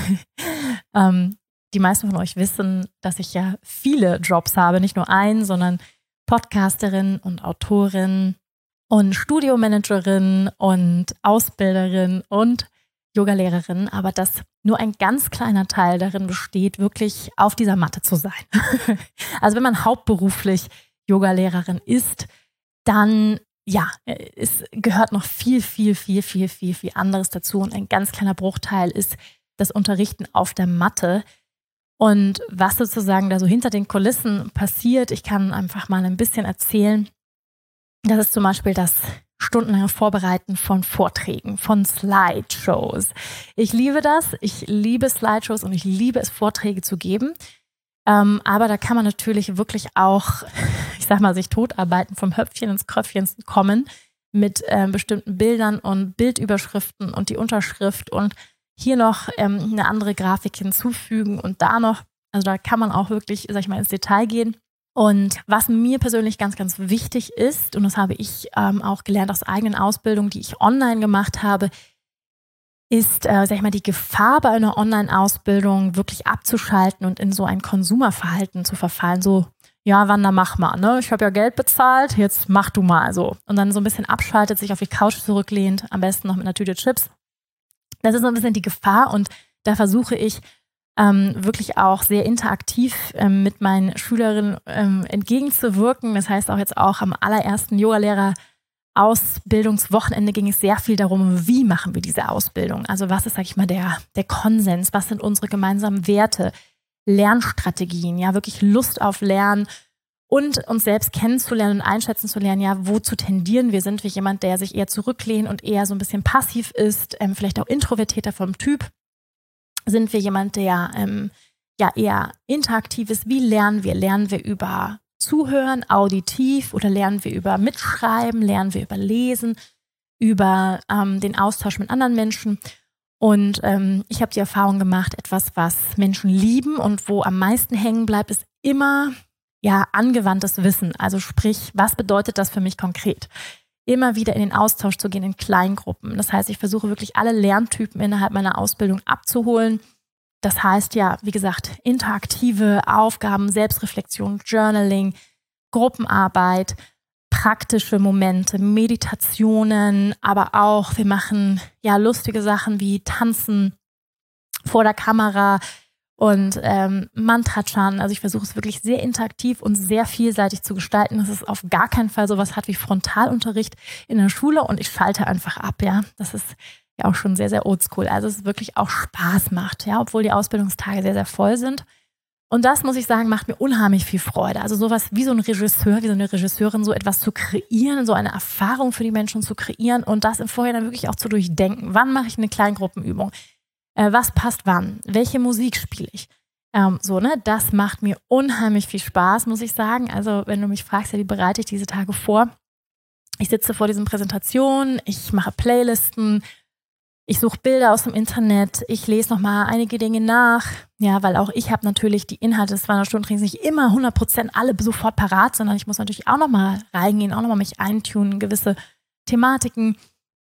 die meisten von euch wissen, dass ich ja viele Jobs habe, nicht nur einen, sondern Podcasterin und Autorin und Studiomanagerin und Ausbilderin und Yogalehrerin, aber dass nur ein ganz kleiner Teil darin besteht, wirklich auf dieser Matte zu sein. Also wenn man hauptberuflich Yogalehrerin ist, dann es gehört noch viel anderes dazu, und ein ganz kleiner Bruchteil ist das Unterrichten auf der Matte. Und was sozusagen da so hinter den Kulissen passiert, ich kann einfach mal ein bisschen erzählen. Das ist zum Beispiel das stundenlange Vorbereiten von Vorträgen, von Slideshows. Ich liebe das, ich liebe Slideshows und ich liebe es, Vorträge zu geben. Aber da kann man natürlich wirklich auch, sich totarbeiten, vom Höpfchen ins Kröpfchen kommen mit bestimmten Bildern und Bildüberschriften und die Unterschrift und hier noch eine andere Grafik hinzufügen und da noch, also da kann man auch wirklich, ins Detail gehen. Und was mir persönlich ganz, ganz wichtig ist, und das habe ich auch gelernt aus eigenen Ausbildungen, die ich online gemacht habe, ist, die Gefahr bei einer Online-Ausbildung wirklich abzuschalten und in so ein Konsumerverhalten zu verfallen. So, ja, Wanda, mach mal, ne? Ich habe ja Geld bezahlt, jetzt mach du mal so. Und dann so ein bisschen abschaltet, sich auf die Couch zurücklehnt, am besten noch mit einer Tüte Chips. Das ist so ein bisschen die Gefahr, und da versuche ich wirklich auch sehr interaktiv mit meinen Schülerinnen entgegenzuwirken. Das heißt auch jetzt auch am allerersten Yogalehrer-Ausbildungswochenende ging es sehr viel darum, wie machen wir diese Ausbildung? Also was ist, der Konsens? Was sind unsere gemeinsamen Werte? Lernstrategien, wirklich Lust auf Lernen und uns selbst kennenzulernen und einschätzen zu lernen, wozu tendieren wir? Sind wir jemand, der sich eher zurücklehnt und eher so ein bisschen passiv ist, vielleicht auch introvertierter vom Typ? Sind wir jemand, der eher interaktiv ist? Wie lernen wir? Lernen wir über Zuhören, auditiv, oder lernen wir über Mitschreiben? Lernen wir über Lesen, über den Austausch mit anderen Menschen? Und ich habe die Erfahrung gemacht, etwas, was Menschen lieben und wo am meisten hängen bleibt, ist immer angewandtes Wissen. Also sprich, was bedeutet das für mich konkret? Immer wieder in den Austausch zu gehen in Kleingruppen. Das heißt, ich versuche wirklich alle Lerntypen innerhalb meiner Ausbildung abzuholen. Das heißt wie gesagt, interaktive Aufgaben, Selbstreflexion, Journaling, Gruppenarbeit, praktische Momente, Meditationen, aber auch, wir machen lustige Sachen wie Tanzen vor der Kamera und Mantra-Chan. Also ich versuche es wirklich sehr interaktiv und sehr vielseitig zu gestalten, dass es auf gar keinen Fall sowas hat wie Frontalunterricht in der Schule, und ich schalte einfach ab, Das ist ja auch schon sehr, sehr oldschool. Also es wirklich auch Spaß macht, obwohl die Ausbildungstage sehr, sehr voll sind. Und das, muss ich sagen, macht mir unheimlich viel Freude. Also sowas wie so ein Regisseur, wie so eine Regisseurin, so etwas zu kreieren, so eine Erfahrung für die Menschen zu kreieren und das im Vorhinein wirklich auch zu durchdenken. Wann mache ich eine Kleingruppenübung? Was passt wann? Welche Musik spiele ich? Das macht mir unheimlich viel Spaß, muss ich sagen. Also wenn du mich fragst, wie bereite ich diese Tage vor? Ich sitze vor diesen Präsentationen, ich mache Playlisten, ich suche Bilder aus dem Internet, ich lese nochmal einige Dinge nach. Ja, weil auch ich habe natürlich die Inhalte des 200-Stunden-Trainings nicht immer 100% alle sofort parat, sondern ich muss natürlich auch nochmal reingehen, auch nochmal mich eintunen, gewisse Thematiken.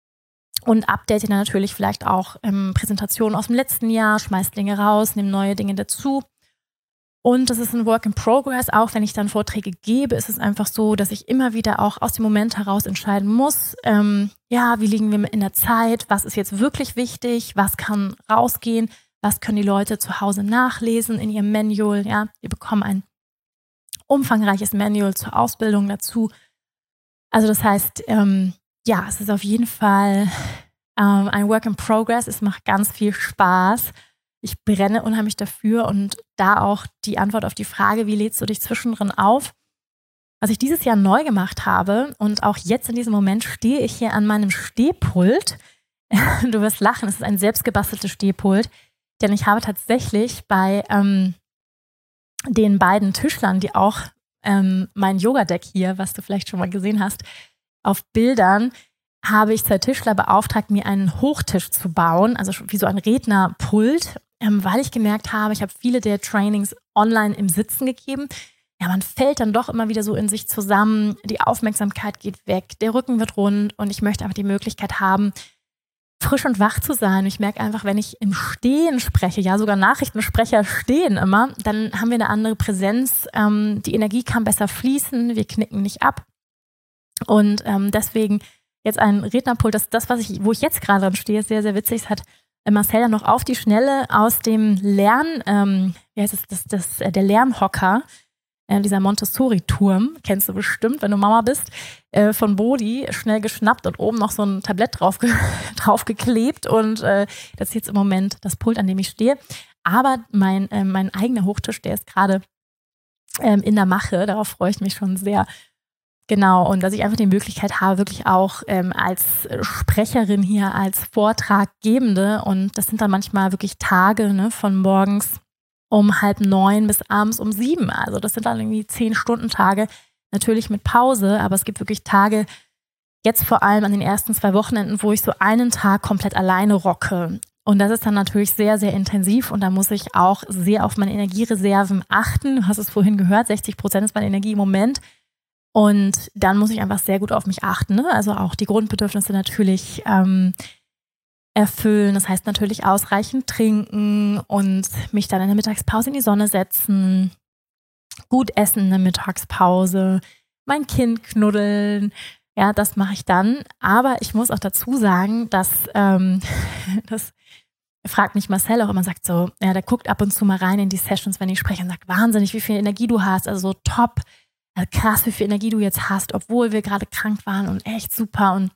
Und update dann natürlich vielleicht auch Präsentationen aus dem letzten Jahr, schmeiß Dinge raus, nehme neue Dinge dazu. Und das ist ein Work in Progress. Auch wenn ich dann Vorträge gebe, ist es einfach so, dass ich immer wieder auch aus dem Moment heraus entscheiden muss, wie liegen wir in der Zeit, was ist jetzt wirklich wichtig, was kann rausgehen, was können die Leute zu Hause nachlesen in ihrem Manual. Ja, wir bekommen ein umfangreiches Manual zur Ausbildung dazu. Also das heißt, es ist auf jeden Fall ein Work in Progress. Es macht ganz viel Spaß. ich brenne unheimlich dafür und da auch die Antwort auf die Frage, wie lädst du dich zwischendrin auf? Was ich dieses Jahr neu gemacht habe und auch jetzt in diesem Moment stehe ich hier an meinem Stehpult. Du wirst lachen, es ist ein selbstgebasteltes Stehpult, denn ich habe tatsächlich bei den beiden Tischlern, die auch mein Yoga-Deck hier, was du vielleicht schon mal gesehen hast, auf Bildern, habe ich 2 Tischler beauftragt, mir einen Hochtisch zu bauen, also wie so ein Rednerpult, weil ich gemerkt habe, ich habe viele der Trainings online im Sitzen gegeben. Ja, man fällt dann doch immer wieder so in sich zusammen, die Aufmerksamkeit geht weg, der Rücken wird rund und ich möchte einfach die Möglichkeit haben, frisch und wach zu sein. Ich merke einfach, wenn ich im Stehen spreche, ja sogar Nachrichtensprecher stehen immer, dann haben wir eine andere Präsenz, die Energie kann besser fließen, wir knicken nicht ab und deswegen jetzt ein Rednerpult, das wo ich jetzt gerade dran stehe, ist sehr, sehr witzig. Es hat Marcel ja noch auf die Schnelle aus dem der Lernhocker, dieser Montessori-Turm, kennst du bestimmt, wenn du Mama bist, von Bodi, schnell geschnappt und oben noch so ein Tablett draufgeklebt und das ist jetzt im Moment das Pult, an dem ich stehe. Aber mein eigener Hochtisch, der ist gerade in der Mache, darauf freue ich mich schon sehr. Genau, und dass ich einfach die Möglichkeit habe, wirklich auch als Sprecherin hier, als Vortraggebende, und das sind dann manchmal wirklich Tage, ne, von morgens um 8:30 bis abends um 7. Also das sind dann irgendwie 10-Stunden-Tage, natürlich mit Pause, aber es gibt wirklich Tage, jetzt vor allem an den ersten 2 Wochenenden, wo ich so einen Tag komplett alleine rocke. Und das ist dann natürlich sehr, sehr intensiv und da muss ich auch sehr auf meine Energiereserven achten. Du hast es vorhin gehört, 60% ist meine Energie im Moment. Und dann muss ich einfach sehr gut auf mich achten, ne? Also auch die Grundbedürfnisse natürlich erfüllen. Das heißt natürlich ausreichend trinken und mich dann in der Mittagspause in die Sonne setzen, gut essen in der Mittagspause, mein Kind knuddeln. Ja, das mache ich dann. Aber ich muss auch dazu sagen, dass das fragt mich Marcel auch immer, sagt so, ja, der guckt ab und zu mal rein in die Sessions, wenn ich spreche und sagt, wahnsinnig, wie viel Energie du hast, also so top. Krass, wie viel Energie du jetzt hast, obwohl wir gerade krank waren und echt super und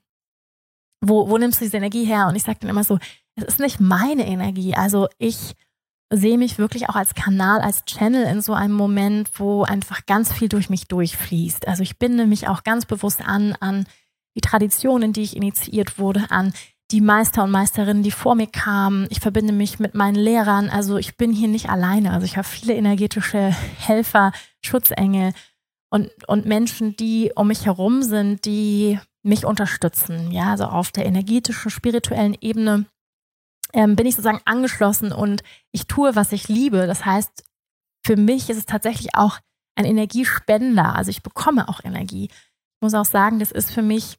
wo nimmst du diese Energie her? Und ich sage dann immer so, es ist nicht meine Energie, also ich sehe mich wirklich auch als Kanal, als Channel in so einem Moment, wo einfach ganz viel durch mich durchfließt. Also ich binde mich auch ganz bewusst an die Traditionen, die ich initiiert wurde, an die Meister und Meisterinnen, die vor mir kamen. Ich verbinde mich mit meinen Lehrern, also ich bin hier nicht alleine, also ich habe viele energetische Helfer, Schutzengel, und Menschen, die um mich herum sind, die mich unterstützen. Ja, also auf der energetischen, spirituellen Ebene bin ich sozusagen angeschlossen und ich tue, was ich liebe. Das heißt, für mich ist es tatsächlich auch ein Energiespender. Also ich bekomme auch Energie. Ich muss auch sagen, das ist für mich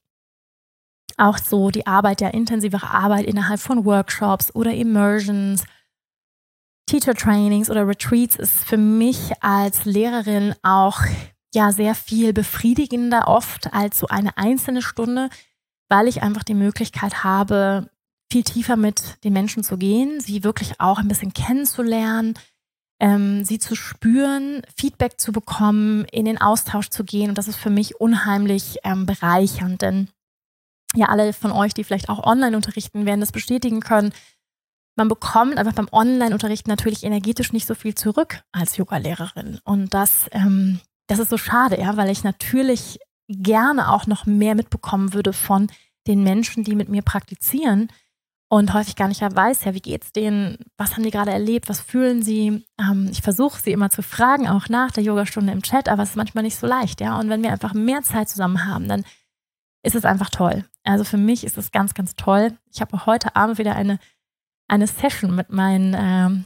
auch so die Arbeit, ja, intensivere Arbeit innerhalb von Workshops oder Immersions, Teacher Trainings oder Retreats ist für mich als Lehrerin auch ja sehr viel befriedigender oft als so eine einzelne Stunde, weil ich einfach die Möglichkeit habe, viel tiefer mit den Menschen zu gehen, sie wirklich auch ein bisschen kennenzulernen, sie zu spüren, Feedback zu bekommen, in den Austausch zu gehen. Und das ist für mich unheimlich bereichernd, denn ja, alle von euch, die vielleicht auch online unterrichten, werden das bestätigen können. Man bekommt einfach beim Online-Unterrichten natürlich energetisch nicht so viel zurück als Yoga-Lehrerin. Und das ist so schade, ja, weil ich natürlich gerne auch noch mehr mitbekommen würde von den Menschen, die mit mir praktizieren und häufig gar nicht weiß, ja, wie geht's denen, was haben die gerade erlebt, was fühlen sie. Ich versuche sie immer zu fragen, auch nach der Yogastunde im Chat, aber es ist manchmal nicht so leicht, ja. Und wenn wir einfach mehr Zeit zusammen haben, dann ist es einfach toll. Also für mich ist es ganz, ganz toll. Ich habe heute Abend wieder eine Session mit meinen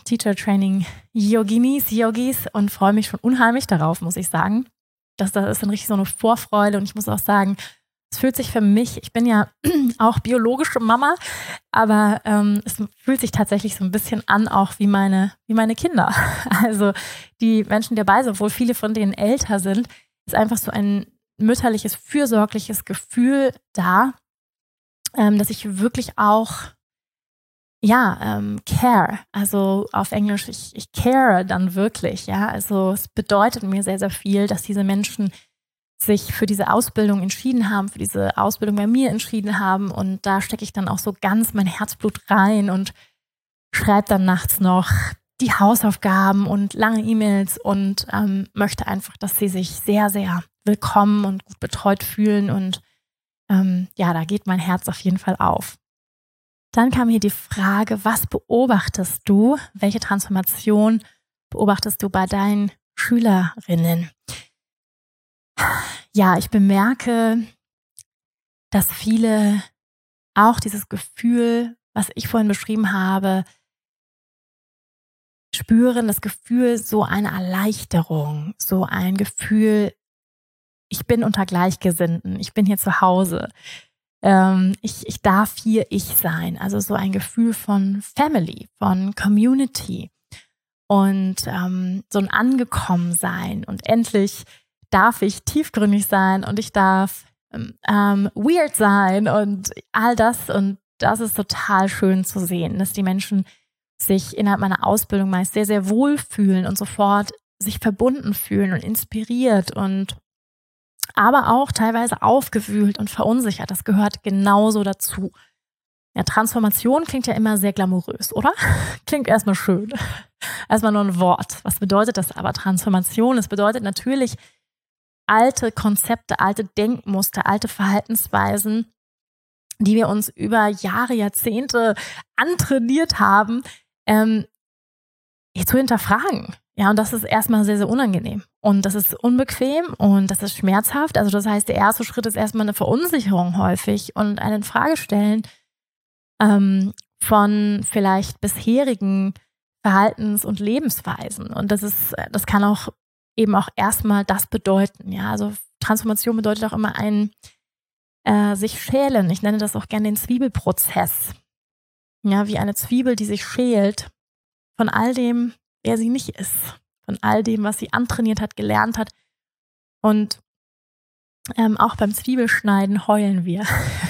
Teacher-Training-Yogis und freue mich schon unheimlich darauf, muss ich sagen. Das ist dann richtig so eine Vorfreude und ich muss auch sagen, es fühlt sich für mich, ich bin ja auch biologische Mama, aber es fühlt sich tatsächlich so ein bisschen an, auch wie meine Kinder. Also die Menschen, die dabei sind, obwohl viele von denen älter sind, ist einfach so ein mütterliches, fürsorgliches Gefühl da, dass ich wirklich auch care, also auf Englisch, ich care dann wirklich, ja, also es bedeutet mir sehr, sehr viel, dass diese Menschen sich für diese Ausbildung entschieden haben, für diese Ausbildung bei mir entschieden haben und da stecke ich dann auch so ganz mein Herzblut rein und schreibt dann nachts noch die Hausaufgaben und lange E-Mails und möchte einfach, dass sie sich sehr, sehr willkommen und gut betreut fühlen. Und da geht mein Herz auf jeden Fall auf. Dann kam hier die Frage, was beobachtest du? Welche Transformation beobachtest du bei deinen Schülerinnen? Ja, ich bemerke, dass viele auch dieses Gefühl, was ich vorhin beschrieben habe, spüren, das Gefühl, so eine Erleichterung, so ein Gefühl, ich bin unter Gleichgesinnten, ich bin hier zu Hause, ich darf hier ich sein, also so ein Gefühl von Family, von Community und so ein Angekommensein und endlich darf ich tiefgründig sein und ich darf weird sein und all das, und das ist total schön zu sehen, dass die Menschen sich innerhalb meiner Ausbildung meist sehr, sehr wohl fühlen und sofort sich verbunden fühlen und inspiriert und aber auch teilweise aufgewühlt und verunsichert. Das gehört genauso dazu. Ja, Transformation klingt ja immer sehr glamourös, oder? Klingt erstmal schön. Erstmal nur ein Wort. Was bedeutet das aber, Transformation? Es bedeutet natürlich, alte Konzepte, alte Denkmuster, alte Verhaltensweisen, die wir uns über Jahre, Jahrzehnte antrainiert haben, zu hinterfragen. Ja, und das ist erstmal sehr, sehr unangenehm. Und das ist unbequem und das ist schmerzhaft. Also das heißt, der erste Schritt ist erstmal eine Verunsicherung häufig und ein Infragestellen von vielleicht bisherigen Verhaltens- und Lebensweisen. Und das kann auch eben auch erstmal das bedeuten. Ja, also Transformation bedeutet auch immer sich schälen. Ich nenne das auch gerne den Zwiebelprozess. Ja, wie eine Zwiebel, die sich schält von all dem, wer sie nicht ist, von all dem, was sie antrainiert hat, gelernt hat. Und auch beim Zwiebelschneiden heulen wir.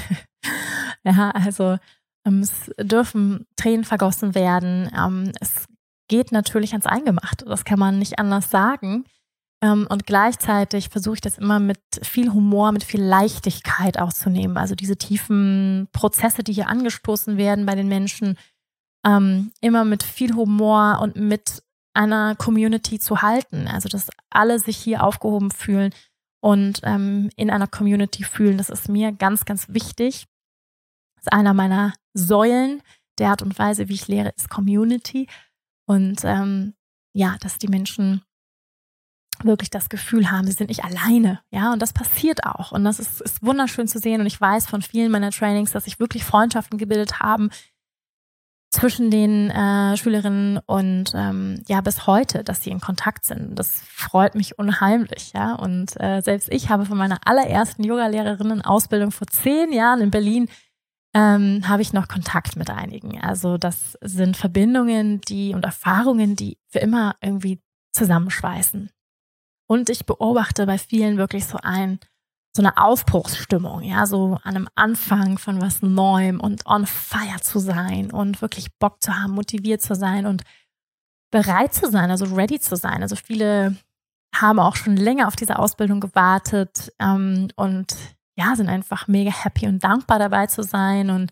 Ja, also es dürfen Tränen vergossen werden. Es geht natürlich ans Eingemachte, das kann man nicht anders sagen. Und gleichzeitig versuche ich das immer mit viel Humor, mit viel Leichtigkeit auszunehmen. Also diese tiefen Prozesse, die hier angestoßen werden bei den Menschen, immer mit viel Humor und mit einer Community zu halten. Also dass alle sich hier aufgehoben fühlen und in einer Community fühlen. Das ist mir ganz, ganz wichtig. Das ist einer meiner Säulen der Art und Weise, wie ich lehre, ist Community. Und dass die Menschen wirklich das Gefühl haben, sie sind nicht alleine. Ja, und das passiert auch. Und das ist wunderschön zu sehen. Und ich weiß von vielen meiner Trainings, dass sich wirklich Freundschaften gebildet haben zwischen den Schülerinnen und bis heute, dass sie in Kontakt sind. Das freut mich unheimlich. Ja, und selbst ich habe von meiner allerersten Yoga-Lehrerinnen-Ausbildung vor 10 Jahren in Berlin habe ich noch Kontakt mit einigen. Also das sind Verbindungen und Erfahrungen, die für immer irgendwie zusammenschweißen. Und ich beobachte bei vielen wirklich so eine Aufbruchsstimmung, ja, so an einem Anfang von was Neuem und on fire zu sein und wirklich Bock zu haben, motiviert zu sein und bereit zu sein, also ready zu sein. Also viele haben auch schon länger auf diese Ausbildung gewartet und sind einfach mega happy und dankbar dabei zu sein. Und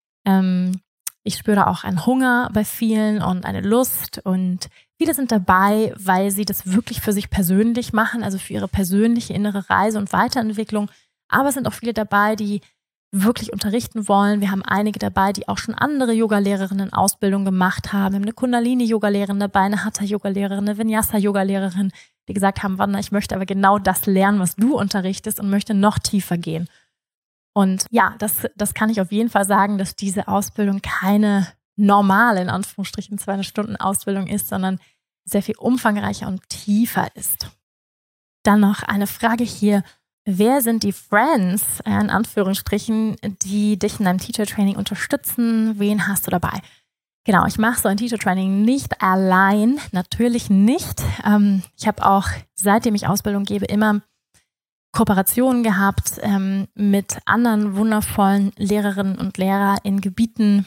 ich spüre auch einen Hunger bei vielen und eine Lust, und viele sind dabei, weil sie das wirklich für sich persönlich machen, also für ihre persönliche innere Reise und Weiterentwicklung. Aber es sind auch viele dabei, die wirklich unterrichten wollen. Wir haben einige dabei, die auch schon andere Yoga-Lehrerinnen-Ausbildung gemacht haben. Wir haben eine Kundalini-Yoga-Lehrerin dabei, eine Hatha-Yoga-Lehrerin, eine Vinyasa-Yoga-Lehrerin, die gesagt haben, Wanda, ich möchte aber genau das lernen, was du unterrichtest, und möchte noch tiefer gehen. Und ja, das kann ich auf jeden Fall sagen, dass diese Ausbildung keine normale, in Anführungsstrichen 200-Stunden-Ausbildung ist, sondern sehr viel umfangreicher und tiefer ist. Dann noch eine Frage hier: Wer sind die Friends, in Anführungsstrichen, die dich in deinem Teacher-Training unterstützen? Wen hast du dabei? Genau, ich mache so ein Teacher-Training nicht allein, natürlich nicht. Ich habe auch, seitdem ich Ausbildung gebe, immer Kooperationen gehabt mit anderen wundervollen Lehrerinnen und Lehrern in Gebieten,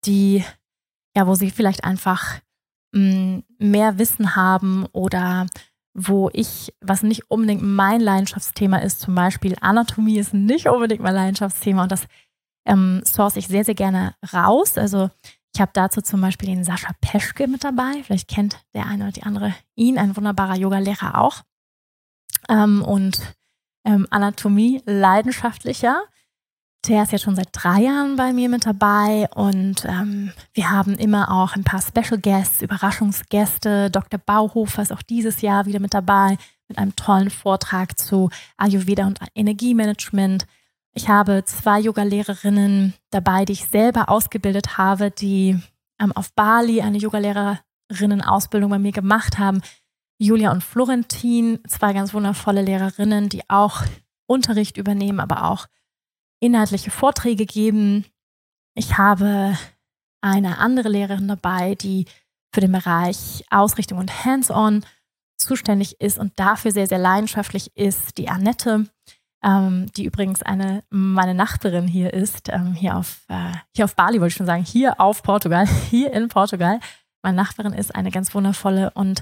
wo sie vielleicht einfach mehr Wissen haben oder was nicht unbedingt mein Leidenschaftsthema ist, zum Beispiel Anatomie ist nicht unbedingt mein Leidenschaftsthema, und das source ich sehr, sehr gerne raus. Also Ich habe dazu zum Beispiel den Sascha Peschke mit dabei. Vielleicht kennt der eine oder die andere ihn, ein wunderbarer Yoga-Lehrer auch. Anatomie leidenschaftlicher. Der ist jetzt schon seit 3 Jahren bei mir mit dabei und wir haben immer auch ein paar Special Guests, Überraschungsgäste. Dr. Bauhofer ist auch dieses Jahr wieder mit dabei mit einem tollen Vortrag zu Ayurveda und Energiemanagement. Ich habe 2 Yogalehrerinnen dabei, die ich selber ausgebildet habe, die auf Bali eine Yogalehrerinnen-Ausbildung bei mir gemacht haben. Julia und Florentin, 2 ganz wundervolle Lehrerinnen, die auch Unterricht übernehmen, aber auch inhaltliche Vorträge geben. Ich habe eine andere Lehrerin dabei, die für den Bereich Ausrichtung und Hands-on zuständig ist und dafür sehr, sehr leidenschaftlich ist, die Annette, die übrigens meine Nachbarin hier ist, hier auf Bali, wollte ich schon sagen, hier in Portugal. Meine Nachbarin ist eine ganz wundervolle und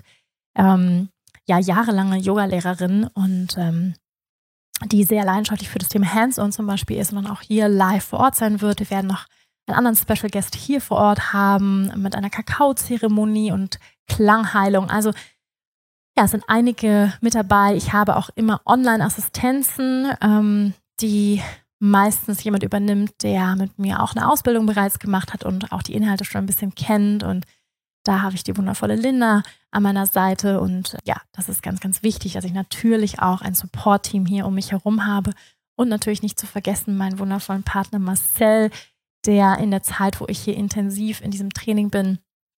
jahrelange Yoga-Lehrerin und die sehr leidenschaftlich für das Thema Hands-on zum Beispiel ist und dann auch hier live vor Ort sein wird. Wir werden noch einen anderen Special Guest hier vor Ort haben mit einer Kakaozeremonie und Klangheilung. Also ja, es sind einige mit dabei. Ich habe auch immer Online-Assistenzen, die meistens jemand übernimmt, der mit mir auch eine Ausbildung bereits gemacht hat und auch die Inhalte schon ein bisschen kennt. Und da habe ich die wundervolle Linda an meiner Seite. Und ja, das ist ganz, ganz wichtig, dass ich natürlich auch ein Support-Team hier um mich herum habe. Und natürlich nicht zu vergessen meinen wundervollen Partner Marcel, der in der Zeit, wo ich hier intensiv in diesem Training bin,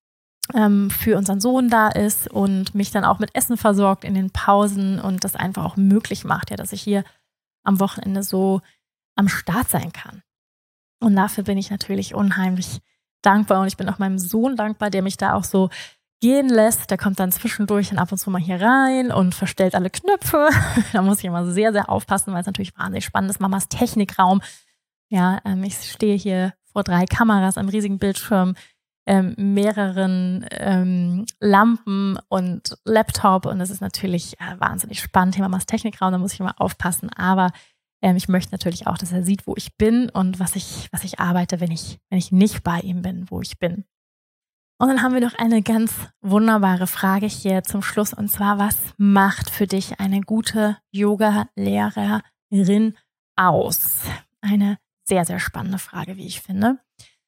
für unseren Sohn da ist und mich dann auch mit Essen versorgt in den Pausen und das einfach auch möglich macht, ja, dass ich hier am Wochenende so am Start sein kann. Und dafür bin ich natürlich unheimlich dankbar und ich bin auch meinem Sohn dankbar, der mich da auch so gehen lässt. Der kommt dann zwischendurch und ab und zu mal hier rein und verstellt alle Knöpfe. Da muss ich immer sehr, sehr aufpassen, weil es natürlich wahnsinnig spannend ist. Mamas Technikraum. Ja, ich stehe hier vor 3 Kameras, einem riesigen Bildschirm, mehreren Lampen und Laptop und das ist natürlich wahnsinnig spannend. Thema Mamas Technikraum, da muss ich immer aufpassen, aber ich möchte natürlich auch, dass er sieht, wo ich bin und was ich arbeite, wenn ich nicht bei ihm bin, wo ich bin. Und dann haben wir noch eine ganz wunderbare Frage hier zum Schluss und zwar, was macht für dich eine gute Yoga-Lehrerin aus? Eine sehr, sehr spannende Frage, wie ich finde.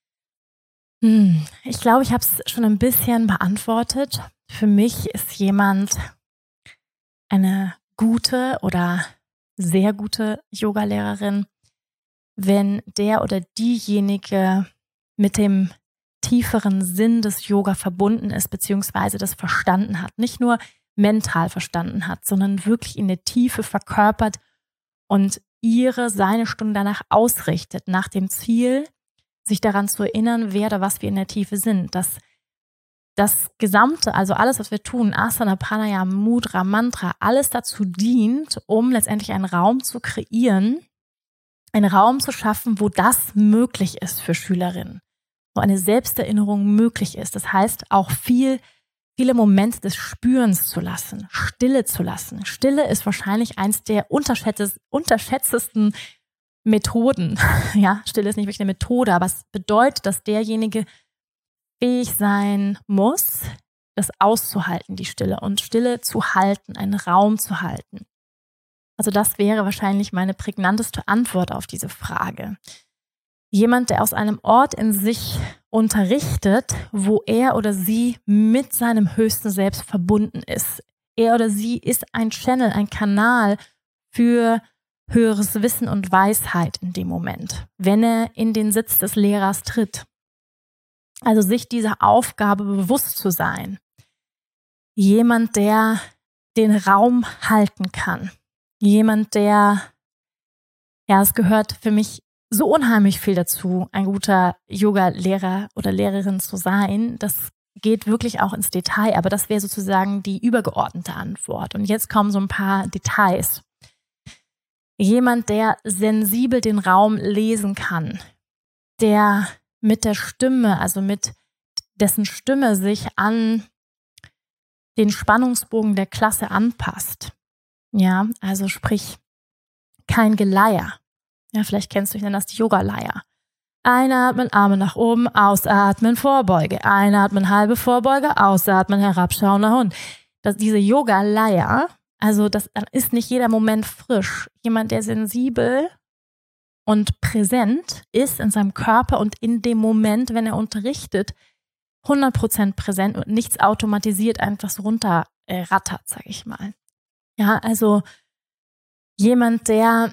Ich glaube, ich habe es schon ein bisschen beantwortet. Für mich ist jemand eine gute oder sehr gute Yogalehrerin, wenn der oder diejenige mit dem tieferen Sinn des Yoga verbunden ist, beziehungsweise das verstanden hat. Nicht nur mental verstanden hat, sondern wirklich in der Tiefe verkörpert und seine Stunde danach ausrichtet, nach dem Ziel, sich daran zu erinnern, wer oder was wir in der Tiefe sind. Dass das Gesamte, also alles, was wir tun, Asana, Pranayama, Mudra, Mantra, alles dazu dient, um letztendlich einen Raum zu kreieren, einen Raum zu schaffen, wo das möglich ist für Schülerinnen, wo eine Selbsterinnerung möglich ist. Das heißt, auch viele Momente des Spürens zu lassen, Stille zu lassen. Stille ist wahrscheinlich eins der unterschätztesten Methoden. Ja, Stille ist nicht wirklich eine Methode, aber es bedeutet, dass derjenige fähig sein muss, das auszuhalten, die Stille und Stille zu halten, einen Raum zu halten. Also das wäre wahrscheinlich meine prägnanteste Antwort auf diese Frage. Jemand, der aus einem Ort in sich unterrichtet, wo er oder sie mit seinem höchsten Selbst verbunden ist. Er oder sie ist ein Channel, ein Kanal für höheres Wissen und Weisheit in dem Moment, wenn er in den Sitz des Lehrers tritt. Also sich dieser Aufgabe bewusst zu sein. Jemand, der den Raum halten kann. Jemand, es gehört für mich so unheimlich viel dazu, ein guter Yoga-Lehrer oder Lehrerin zu sein. Das geht wirklich auch ins Detail, aber das wäre sozusagen die übergeordnete Antwort. Und jetzt kommen so ein paar Details. Jemand, der sensibel den Raum lesen kann, der mit der Stimme, also mit dessen Stimme sich an den Spannungsbogen der Klasse anpasst. Ja, also sprich, kein Geleier. Ja, vielleicht kennst du, ich nenne das die Yoga-Leier. Einatmen, Arme nach oben, ausatmen, Vorbeuge. Einatmen, halbe Vorbeuge, ausatmen, herabschauender Hund. Diese Yoga-Leier, also das ist nicht jeder Moment frisch. Jemand, der sensibel und präsent ist in seinem Körper und in dem Moment, wenn er unterrichtet, 100% präsent und nichts automatisiert einfach so runterrattert, sag ich mal. Ja, also jemand, der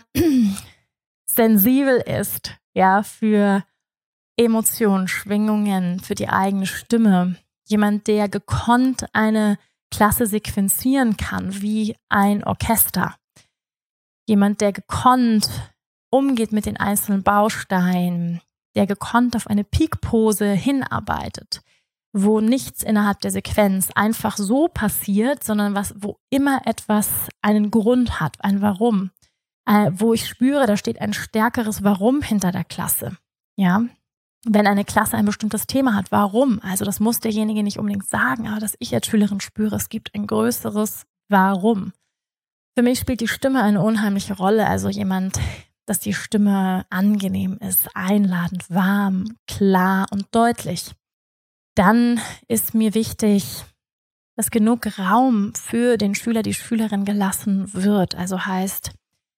sensibel ist, ja, für Emotionen, Schwingungen, für die eigene Stimme. Jemand, der gekonnt eine Klasse sequenzieren kann, wie ein Orchester. Jemand, der gekonnt umgeht mit den einzelnen Bausteinen, der gekonnt auf eine Peak-Pose hinarbeitet, wo nichts innerhalb der Sequenz einfach so passiert, sondern wo immer etwas einen Grund hat, ein Warum. Wo ich spüre, da steht ein stärkeres Warum hinter der Klasse. Ja, wenn eine Klasse ein bestimmtes Thema hat, warum? Also das muss derjenige nicht unbedingt sagen, aber dass ich als Schülerin spüre, es gibt ein größeres Warum. Für mich spielt die Stimme eine unheimliche Rolle, also jemand, dass die Stimme angenehm ist, einladend, warm, klar und deutlich. Dann ist mir wichtig, dass genug Raum für den Schüler, die Schülerin gelassen wird. Also heißt,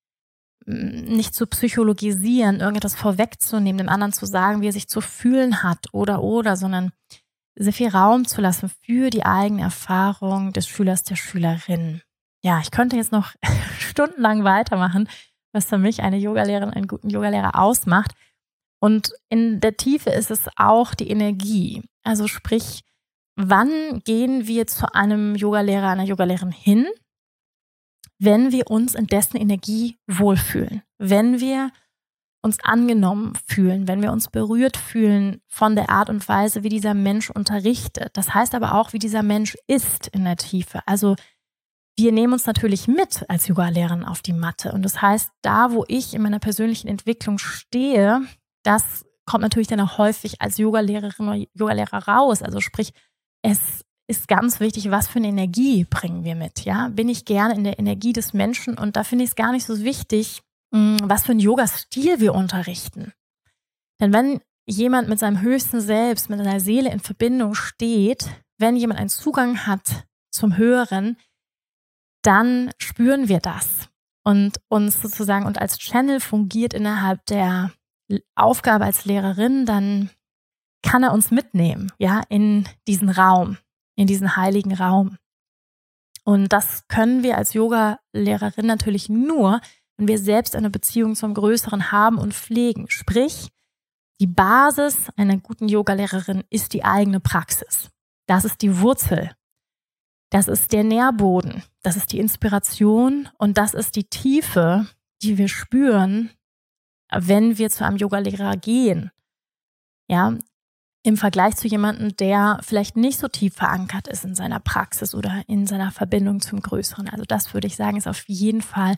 nicht zu psychologisieren, irgendetwas vorwegzunehmen, dem anderen zu sagen, wie er sich zu fühlen hat oder, sondern sehr viel Raum zu lassen für die eigene Erfahrung des Schülers, der Schülerin. Ja, ich könnte jetzt noch stundenlang weitermachen, was für mich eine Yogalehrerin, einen guten Yogalehrer ausmacht. Und in der Tiefe ist es auch die Energie. Also sprich, wann gehen wir zu einem Yogalehrer, einer Yogalehrerin hin? Wenn wir uns in dessen Energie wohlfühlen, wenn wir uns angenommen fühlen, wenn wir uns berührt fühlen von der Art und Weise, wie dieser Mensch unterrichtet. Das heißt aber auch, wie dieser Mensch ist in der Tiefe. Also wir nehmen uns natürlich mit als Yogalehrerin auf die Matte. Und das heißt, da, wo ich in meiner persönlichen Entwicklung stehe, das kommt natürlich dann auch häufig als Yogalehrerin oder Yogalehrer raus. Also sprich, es ist ganz wichtig, was für eine Energie bringen wir mit. Ja? Bin ich gerne in der Energie des Menschen? Und da finde ich es gar nicht so wichtig, was für einen Yoga-Stil wir unterrichten. Denn wenn jemand mit seinem höchsten Selbst, mit seiner Seele in Verbindung steht, wenn jemand einen Zugang hat zum Höheren, dann spüren wir das und uns sozusagen und als Channel fungiert innerhalb der Aufgabe als Lehrerin, dann kann er uns mitnehmen, ja, in diesen Raum, in diesen heiligen Raum. Und das können wir als Yoga-Lehrerin natürlich nur, wenn wir selbst eine Beziehung zum Größeren haben und pflegen. Sprich, die Basis einer guten Yoga-Lehrerin ist die eigene Praxis. Das ist die Wurzel. Das ist der Nährboden. Das ist die Inspiration und das ist die Tiefe, die wir spüren, wenn wir zu einem Yogalehrer gehen. Ja, im Vergleich zu jemandem, der vielleicht nicht so tief verankert ist in seiner Praxis oder in seiner Verbindung zum Größeren. Also das würde ich sagen, ist auf jeden Fall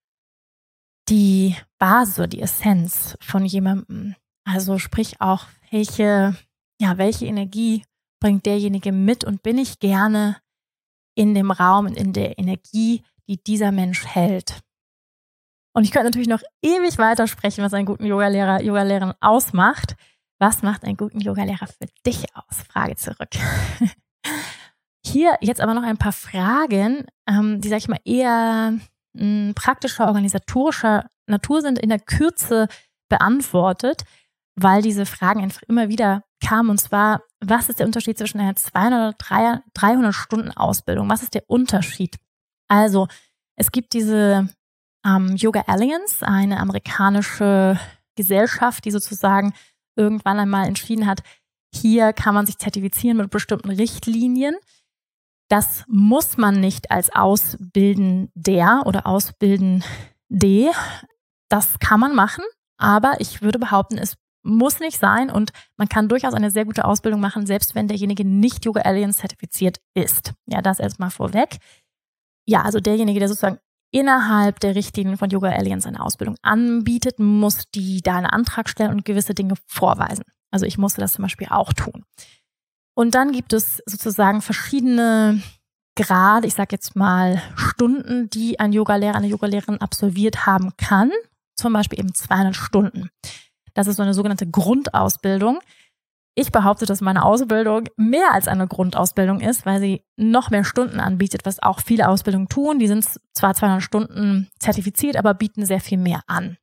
die Basis oder die Essenz von jemandem. Also sprich auch, welche Energie bringt derjenige mit und bin ich gerne in dem Raum und in der Energie, die dieser Mensch hält. Und ich könnte natürlich noch ewig weitersprechen, was einen guten Yogalehrer, Yogalehrerin ausmacht. Was macht einen guten Yogalehrer für dich aus? Frage zurück. Hier jetzt aber noch ein paar Fragen, die, sag ich mal, eher praktischer, organisatorischer Natur sind, in der Kürze beantwortet, weil diese Fragen einfach immer wieder kamen. Und zwar, was ist der Unterschied zwischen einer 200 oder 300 Stunden Ausbildung? Was ist der Unterschied? Also, es gibt diese Yoga Alliance, eine amerikanische Gesellschaft, die sozusagen irgendwann einmal entschieden hat, hier kann man sich zertifizieren mit bestimmten Richtlinien. Das muss man nicht als Ausbildender oder Ausbildende. Das kann man machen, aber ich würde behaupten, es muss nicht sein und man kann durchaus eine sehr gute Ausbildung machen, selbst wenn derjenige nicht Yoga Alliance zertifiziert ist. Ja, das erstmal vorweg. Ja, also derjenige, der sozusagen innerhalb der Richtlinien von Yoga Alliance eine Ausbildung anbietet, muss da einen Antrag stellen und gewisse Dinge vorweisen. Also ich musste das zum Beispiel auch tun. Und dann gibt es sozusagen verschiedene Grade, ich sage jetzt mal Stunden, die ein Yogalehrer, eine Yogalehrerin absolviert haben kann. Zum Beispiel eben 200 Stunden. Das ist so eine sogenannte Grundausbildung. Ich behaupte, dass meine Ausbildung mehr als eine Grundausbildung ist, weil sie noch mehr Stunden anbietet, was auch viele Ausbildungen tun. Die sind zwar 200 Stunden zertifiziert, aber bieten sehr viel mehr an.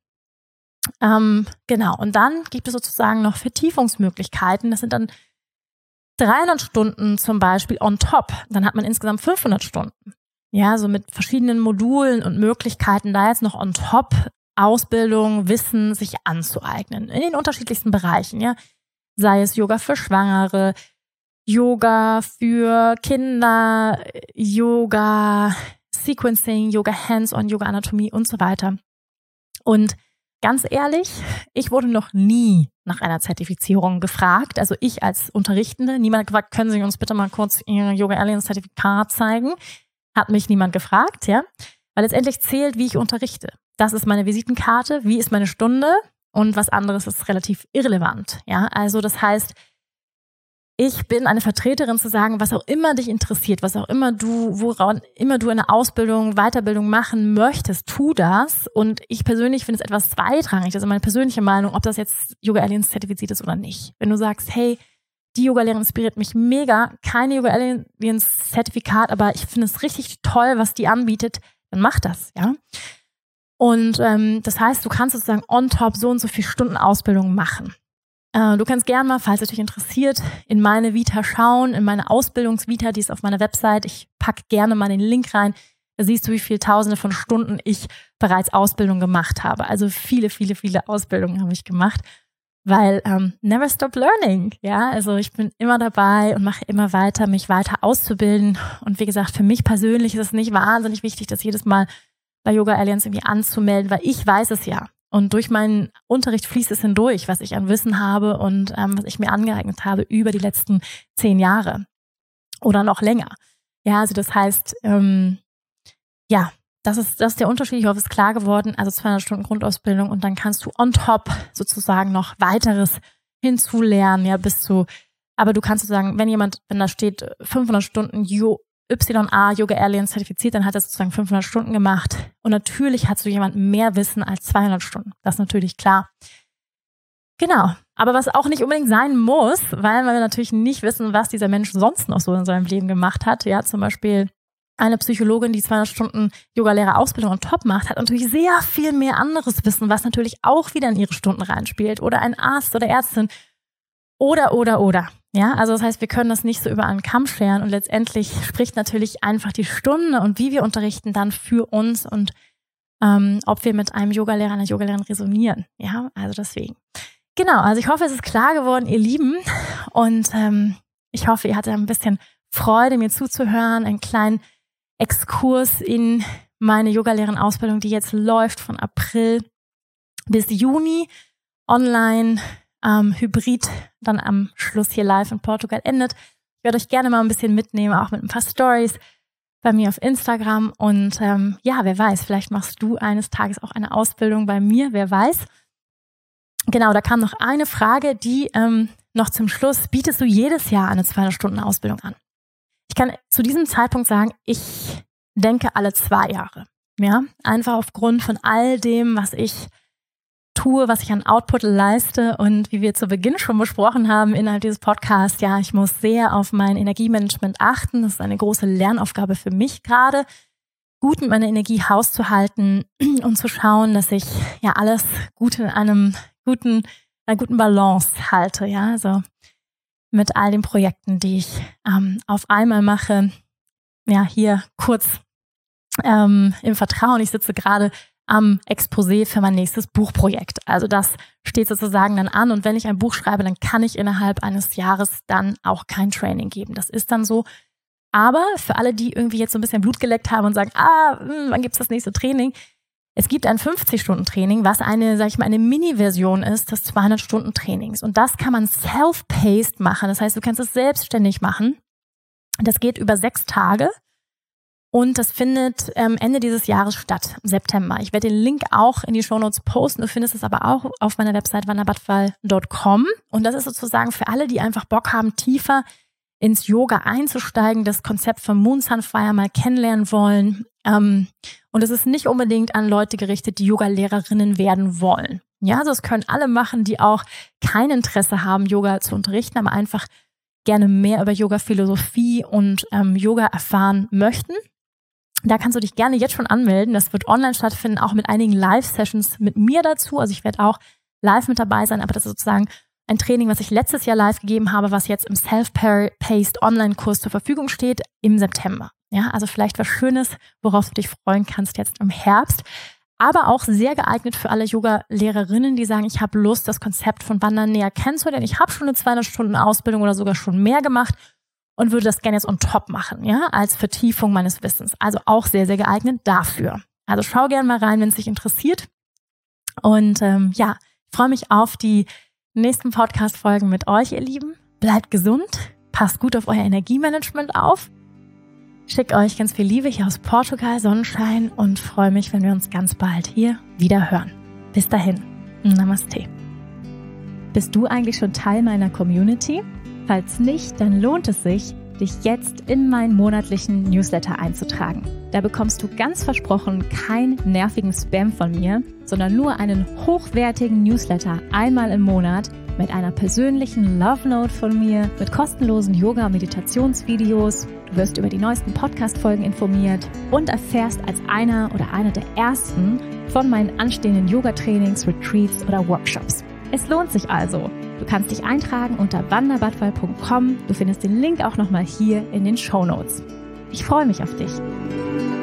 Genau, und dann gibt es sozusagen noch Vertiefungsmöglichkeiten. Das sind dann 300 Stunden zum Beispiel on top. Dann hat man insgesamt 500 Stunden. Ja, so mit verschiedenen Modulen und Möglichkeiten, da jetzt noch on top Ausbildung, Wissen sich anzueignen. In den unterschiedlichsten Bereichen, ja. Sei es Yoga für Schwangere, Yoga für Kinder, Yoga Sequencing, Yoga Hands-on, Yoga Anatomie und so weiter. Und ganz ehrlich, ich wurde noch nie nach einer Zertifizierung gefragt. Also ich als Unterrichtende, niemand hat gefragt, können Sie uns bitte mal kurz Ihr Yoga Alliance Zertifikat zeigen? Hat mich niemand gefragt, ja. Weil letztendlich zählt, wie ich unterrichte. Das ist meine Visitenkarte, wie ist meine Stunde? Und was anderes ist relativ irrelevant. Ja, also das heißt, ich bin eine Vertreterin zu sagen, was auch immer dich interessiert, woran immer du eine Ausbildung, Weiterbildung machen möchtest, tu das. Und ich persönlich finde es etwas zweitrangig, das ist meine persönliche Meinung, ob das jetzt Yoga Alliance zertifiziert ist oder nicht. Wenn du sagst, hey, die Yoga-Lehrerin inspiriert mich mega, keine Yoga Alliance Zertifikat, aber ich finde es richtig toll, was die anbietet, dann mach das, ja. Und das heißt, du kannst sozusagen on top so und so viele Stunden Ausbildung machen. Du kannst gerne mal, falls es dich interessiert, in meine Vita schauen, in meine Ausbildungsvita, die ist auf meiner Website. Ich packe gerne mal den Link rein. Da siehst du, wie viele Tausende von Stunden ich bereits Ausbildung gemacht habe. Also viele, viele, viele Ausbildungen habe ich gemacht, weil never stop learning. Ja, also ich bin immer dabei und mache immer weiter, mich weiter auszubilden. Und wie gesagt, für mich persönlich ist es nicht wahnsinnig wichtig, das jedes Mal bei Yoga Alliance irgendwie anzumelden, weil ich weiß es ja. Und durch meinen Unterricht fließt es hindurch, was ich an Wissen habe und was ich mir angeeignet habe über die letzten 10 Jahre oder noch länger. Ja, also das heißt, das ist der Unterschied. Ich hoffe, es ist klar geworden. Also 200 Stunden Grundausbildung und dann kannst du on top sozusagen noch weiteres hinzulernen, ja, aber du kannst sozusagen, wenn da steht 500 Stunden YA Yoga Alliance zertifiziert, dann hat er sozusagen 500 Stunden gemacht. Und natürlich hat so jemand mehr Wissen als 200 Stunden. Das ist natürlich klar. Genau. Aber was auch nicht unbedingt sein muss, weil wir natürlich nicht wissen, was dieser Mensch sonst noch so in seinem Leben gemacht hat. Ja, zum Beispiel eine Psychologin, die 200 Stunden Yoga-Lehrer-Ausbildung on top macht, hat natürlich sehr viel mehr anderes Wissen, was natürlich auch wieder in ihre Stunden reinspielt. Oder ein Arzt oder Ärztin. Oder. Ja, also das heißt, wir können das nicht so über einen Kamm scheren und letztendlich spricht natürlich einfach die Stunde und wie wir unterrichten dann für uns und ob wir mit einem Yogalehrer, einer Yogalehrerin resonieren. Ja, also deswegen. Genau, also ich hoffe, es ist klar geworden, ihr Lieben, und ich hoffe, ihr hattet ein bisschen Freude, mir zuzuhören, einen kleinen Exkurs in meine Yogalehrerin-Ausbildung, die jetzt läuft von April bis Juni, online, Hybrid, dann am Schluss hier live in Portugal endet. Ich werde euch gerne mal ein bisschen mitnehmen, auch mit ein paar Stories bei mir auf Instagram. Und wer weiß, vielleicht machst du eines Tages auch eine Ausbildung bei mir, wer weiß. Genau, da kam noch eine Frage, die noch zum Schluss, bietest du jedes Jahr eine 200-Stunden-Ausbildung an? Ich kann zu diesem Zeitpunkt sagen, ich denke alle 2 Jahre. Ja, einfach aufgrund von all dem, was ich tue, was ich an Output leiste und wie wir zu Beginn schon besprochen haben innerhalb dieses Podcasts, ja, ich muss sehr auf mein Energiemanagement achten. Das ist eine große Lernaufgabe für mich gerade, gut mit meiner Energie hauszuhalten und zu schauen, dass ich ja alles gut in einer guten Balance halte, ja, also mit all den Projekten, die ich auf einmal mache. Ja, hier kurz im Vertrauen, ich sitze gerade am Exposé für mein nächstes Buchprojekt. Also das steht sozusagen dann an und wenn ich ein Buch schreibe, dann kann ich innerhalb eines Jahres dann auch kein Training geben. Das ist dann so. Aber für alle, die irgendwie jetzt so ein bisschen Blut geleckt haben und sagen, wann gibt's das nächste Training? Es gibt ein 50-Stunden-Training, was eine Mini-Version ist des 200-Stunden-Trainings. Und das kann man self-paced machen. Das heißt, du kannst es selbstständig machen. Das geht über 6 Tage. Und das findet Ende dieses Jahres statt, im September. Ich werde den Link auch in die Shownotes posten. Du findest es aber auch auf meiner Website wandabadfall.com. Und das ist sozusagen für alle, die einfach Bock haben, tiefer ins Yoga einzusteigen, das Konzept von Moon Sunfire mal kennenlernen wollen. Und es ist nicht unbedingt an Leute gerichtet, die Yoga-Lehrerinnen werden wollen. Ja, also das können alle machen, die auch kein Interesse haben, Yoga zu unterrichten, aber einfach gerne mehr über Yoga-Philosophie und Yoga erfahren möchten. Da kannst du dich gerne jetzt schon anmelden. Das wird online stattfinden, auch mit einigen Live-Sessions mit mir dazu. Also ich werde auch live mit dabei sein, aber das ist sozusagen ein Training, was ich letztes Jahr live gegeben habe, was jetzt im Self-Paced Online-Kurs zur Verfügung steht im September. Ja, also vielleicht was Schönes, worauf du dich freuen kannst jetzt im Herbst. Aber auch sehr geeignet für alle Yoga-Lehrerinnen, die sagen, ich habe Lust, das Konzept von Wandern näher kennenzulernen. Ich habe schon eine 200 Stunden Ausbildung oder sogar schon mehr gemacht und würde das gerne jetzt on top machen, ja, als Vertiefung meines Wissens. Also auch sehr, sehr geeignet dafür. Also schau gerne mal rein, wenn es dich interessiert. Und ich freue mich auf die nächsten Podcast-Folgen mit euch, ihr Lieben. Bleibt gesund, passt gut auf euer Energiemanagement auf. Schicke euch ganz viel Liebe hier aus Portugal, Sonnenschein und freue mich, wenn wir uns ganz bald hier wieder hören. Bis dahin, Namaste. Bist du eigentlich schon Teil meiner Community? Falls nicht, dann lohnt es sich, dich jetzt in meinen monatlichen Newsletter einzutragen. Da bekommst du ganz versprochen keinen nervigen Spam von mir, sondern nur einen hochwertigen Newsletter einmal im Monat mit einer persönlichen Love Note von mir, mit kostenlosen Yoga- und Meditationsvideos. Du wirst über die neuesten Podcast-Folgen informiert und erfährst als einer oder eine der ersten von meinen anstehenden Yoga-Trainings, Retreats oder Workshops. Es lohnt sich also. Du kannst dich eintragen unter wandabadwal.com. Du findest den Link auch nochmal hier in den Shownotes. Ich freue mich auf dich.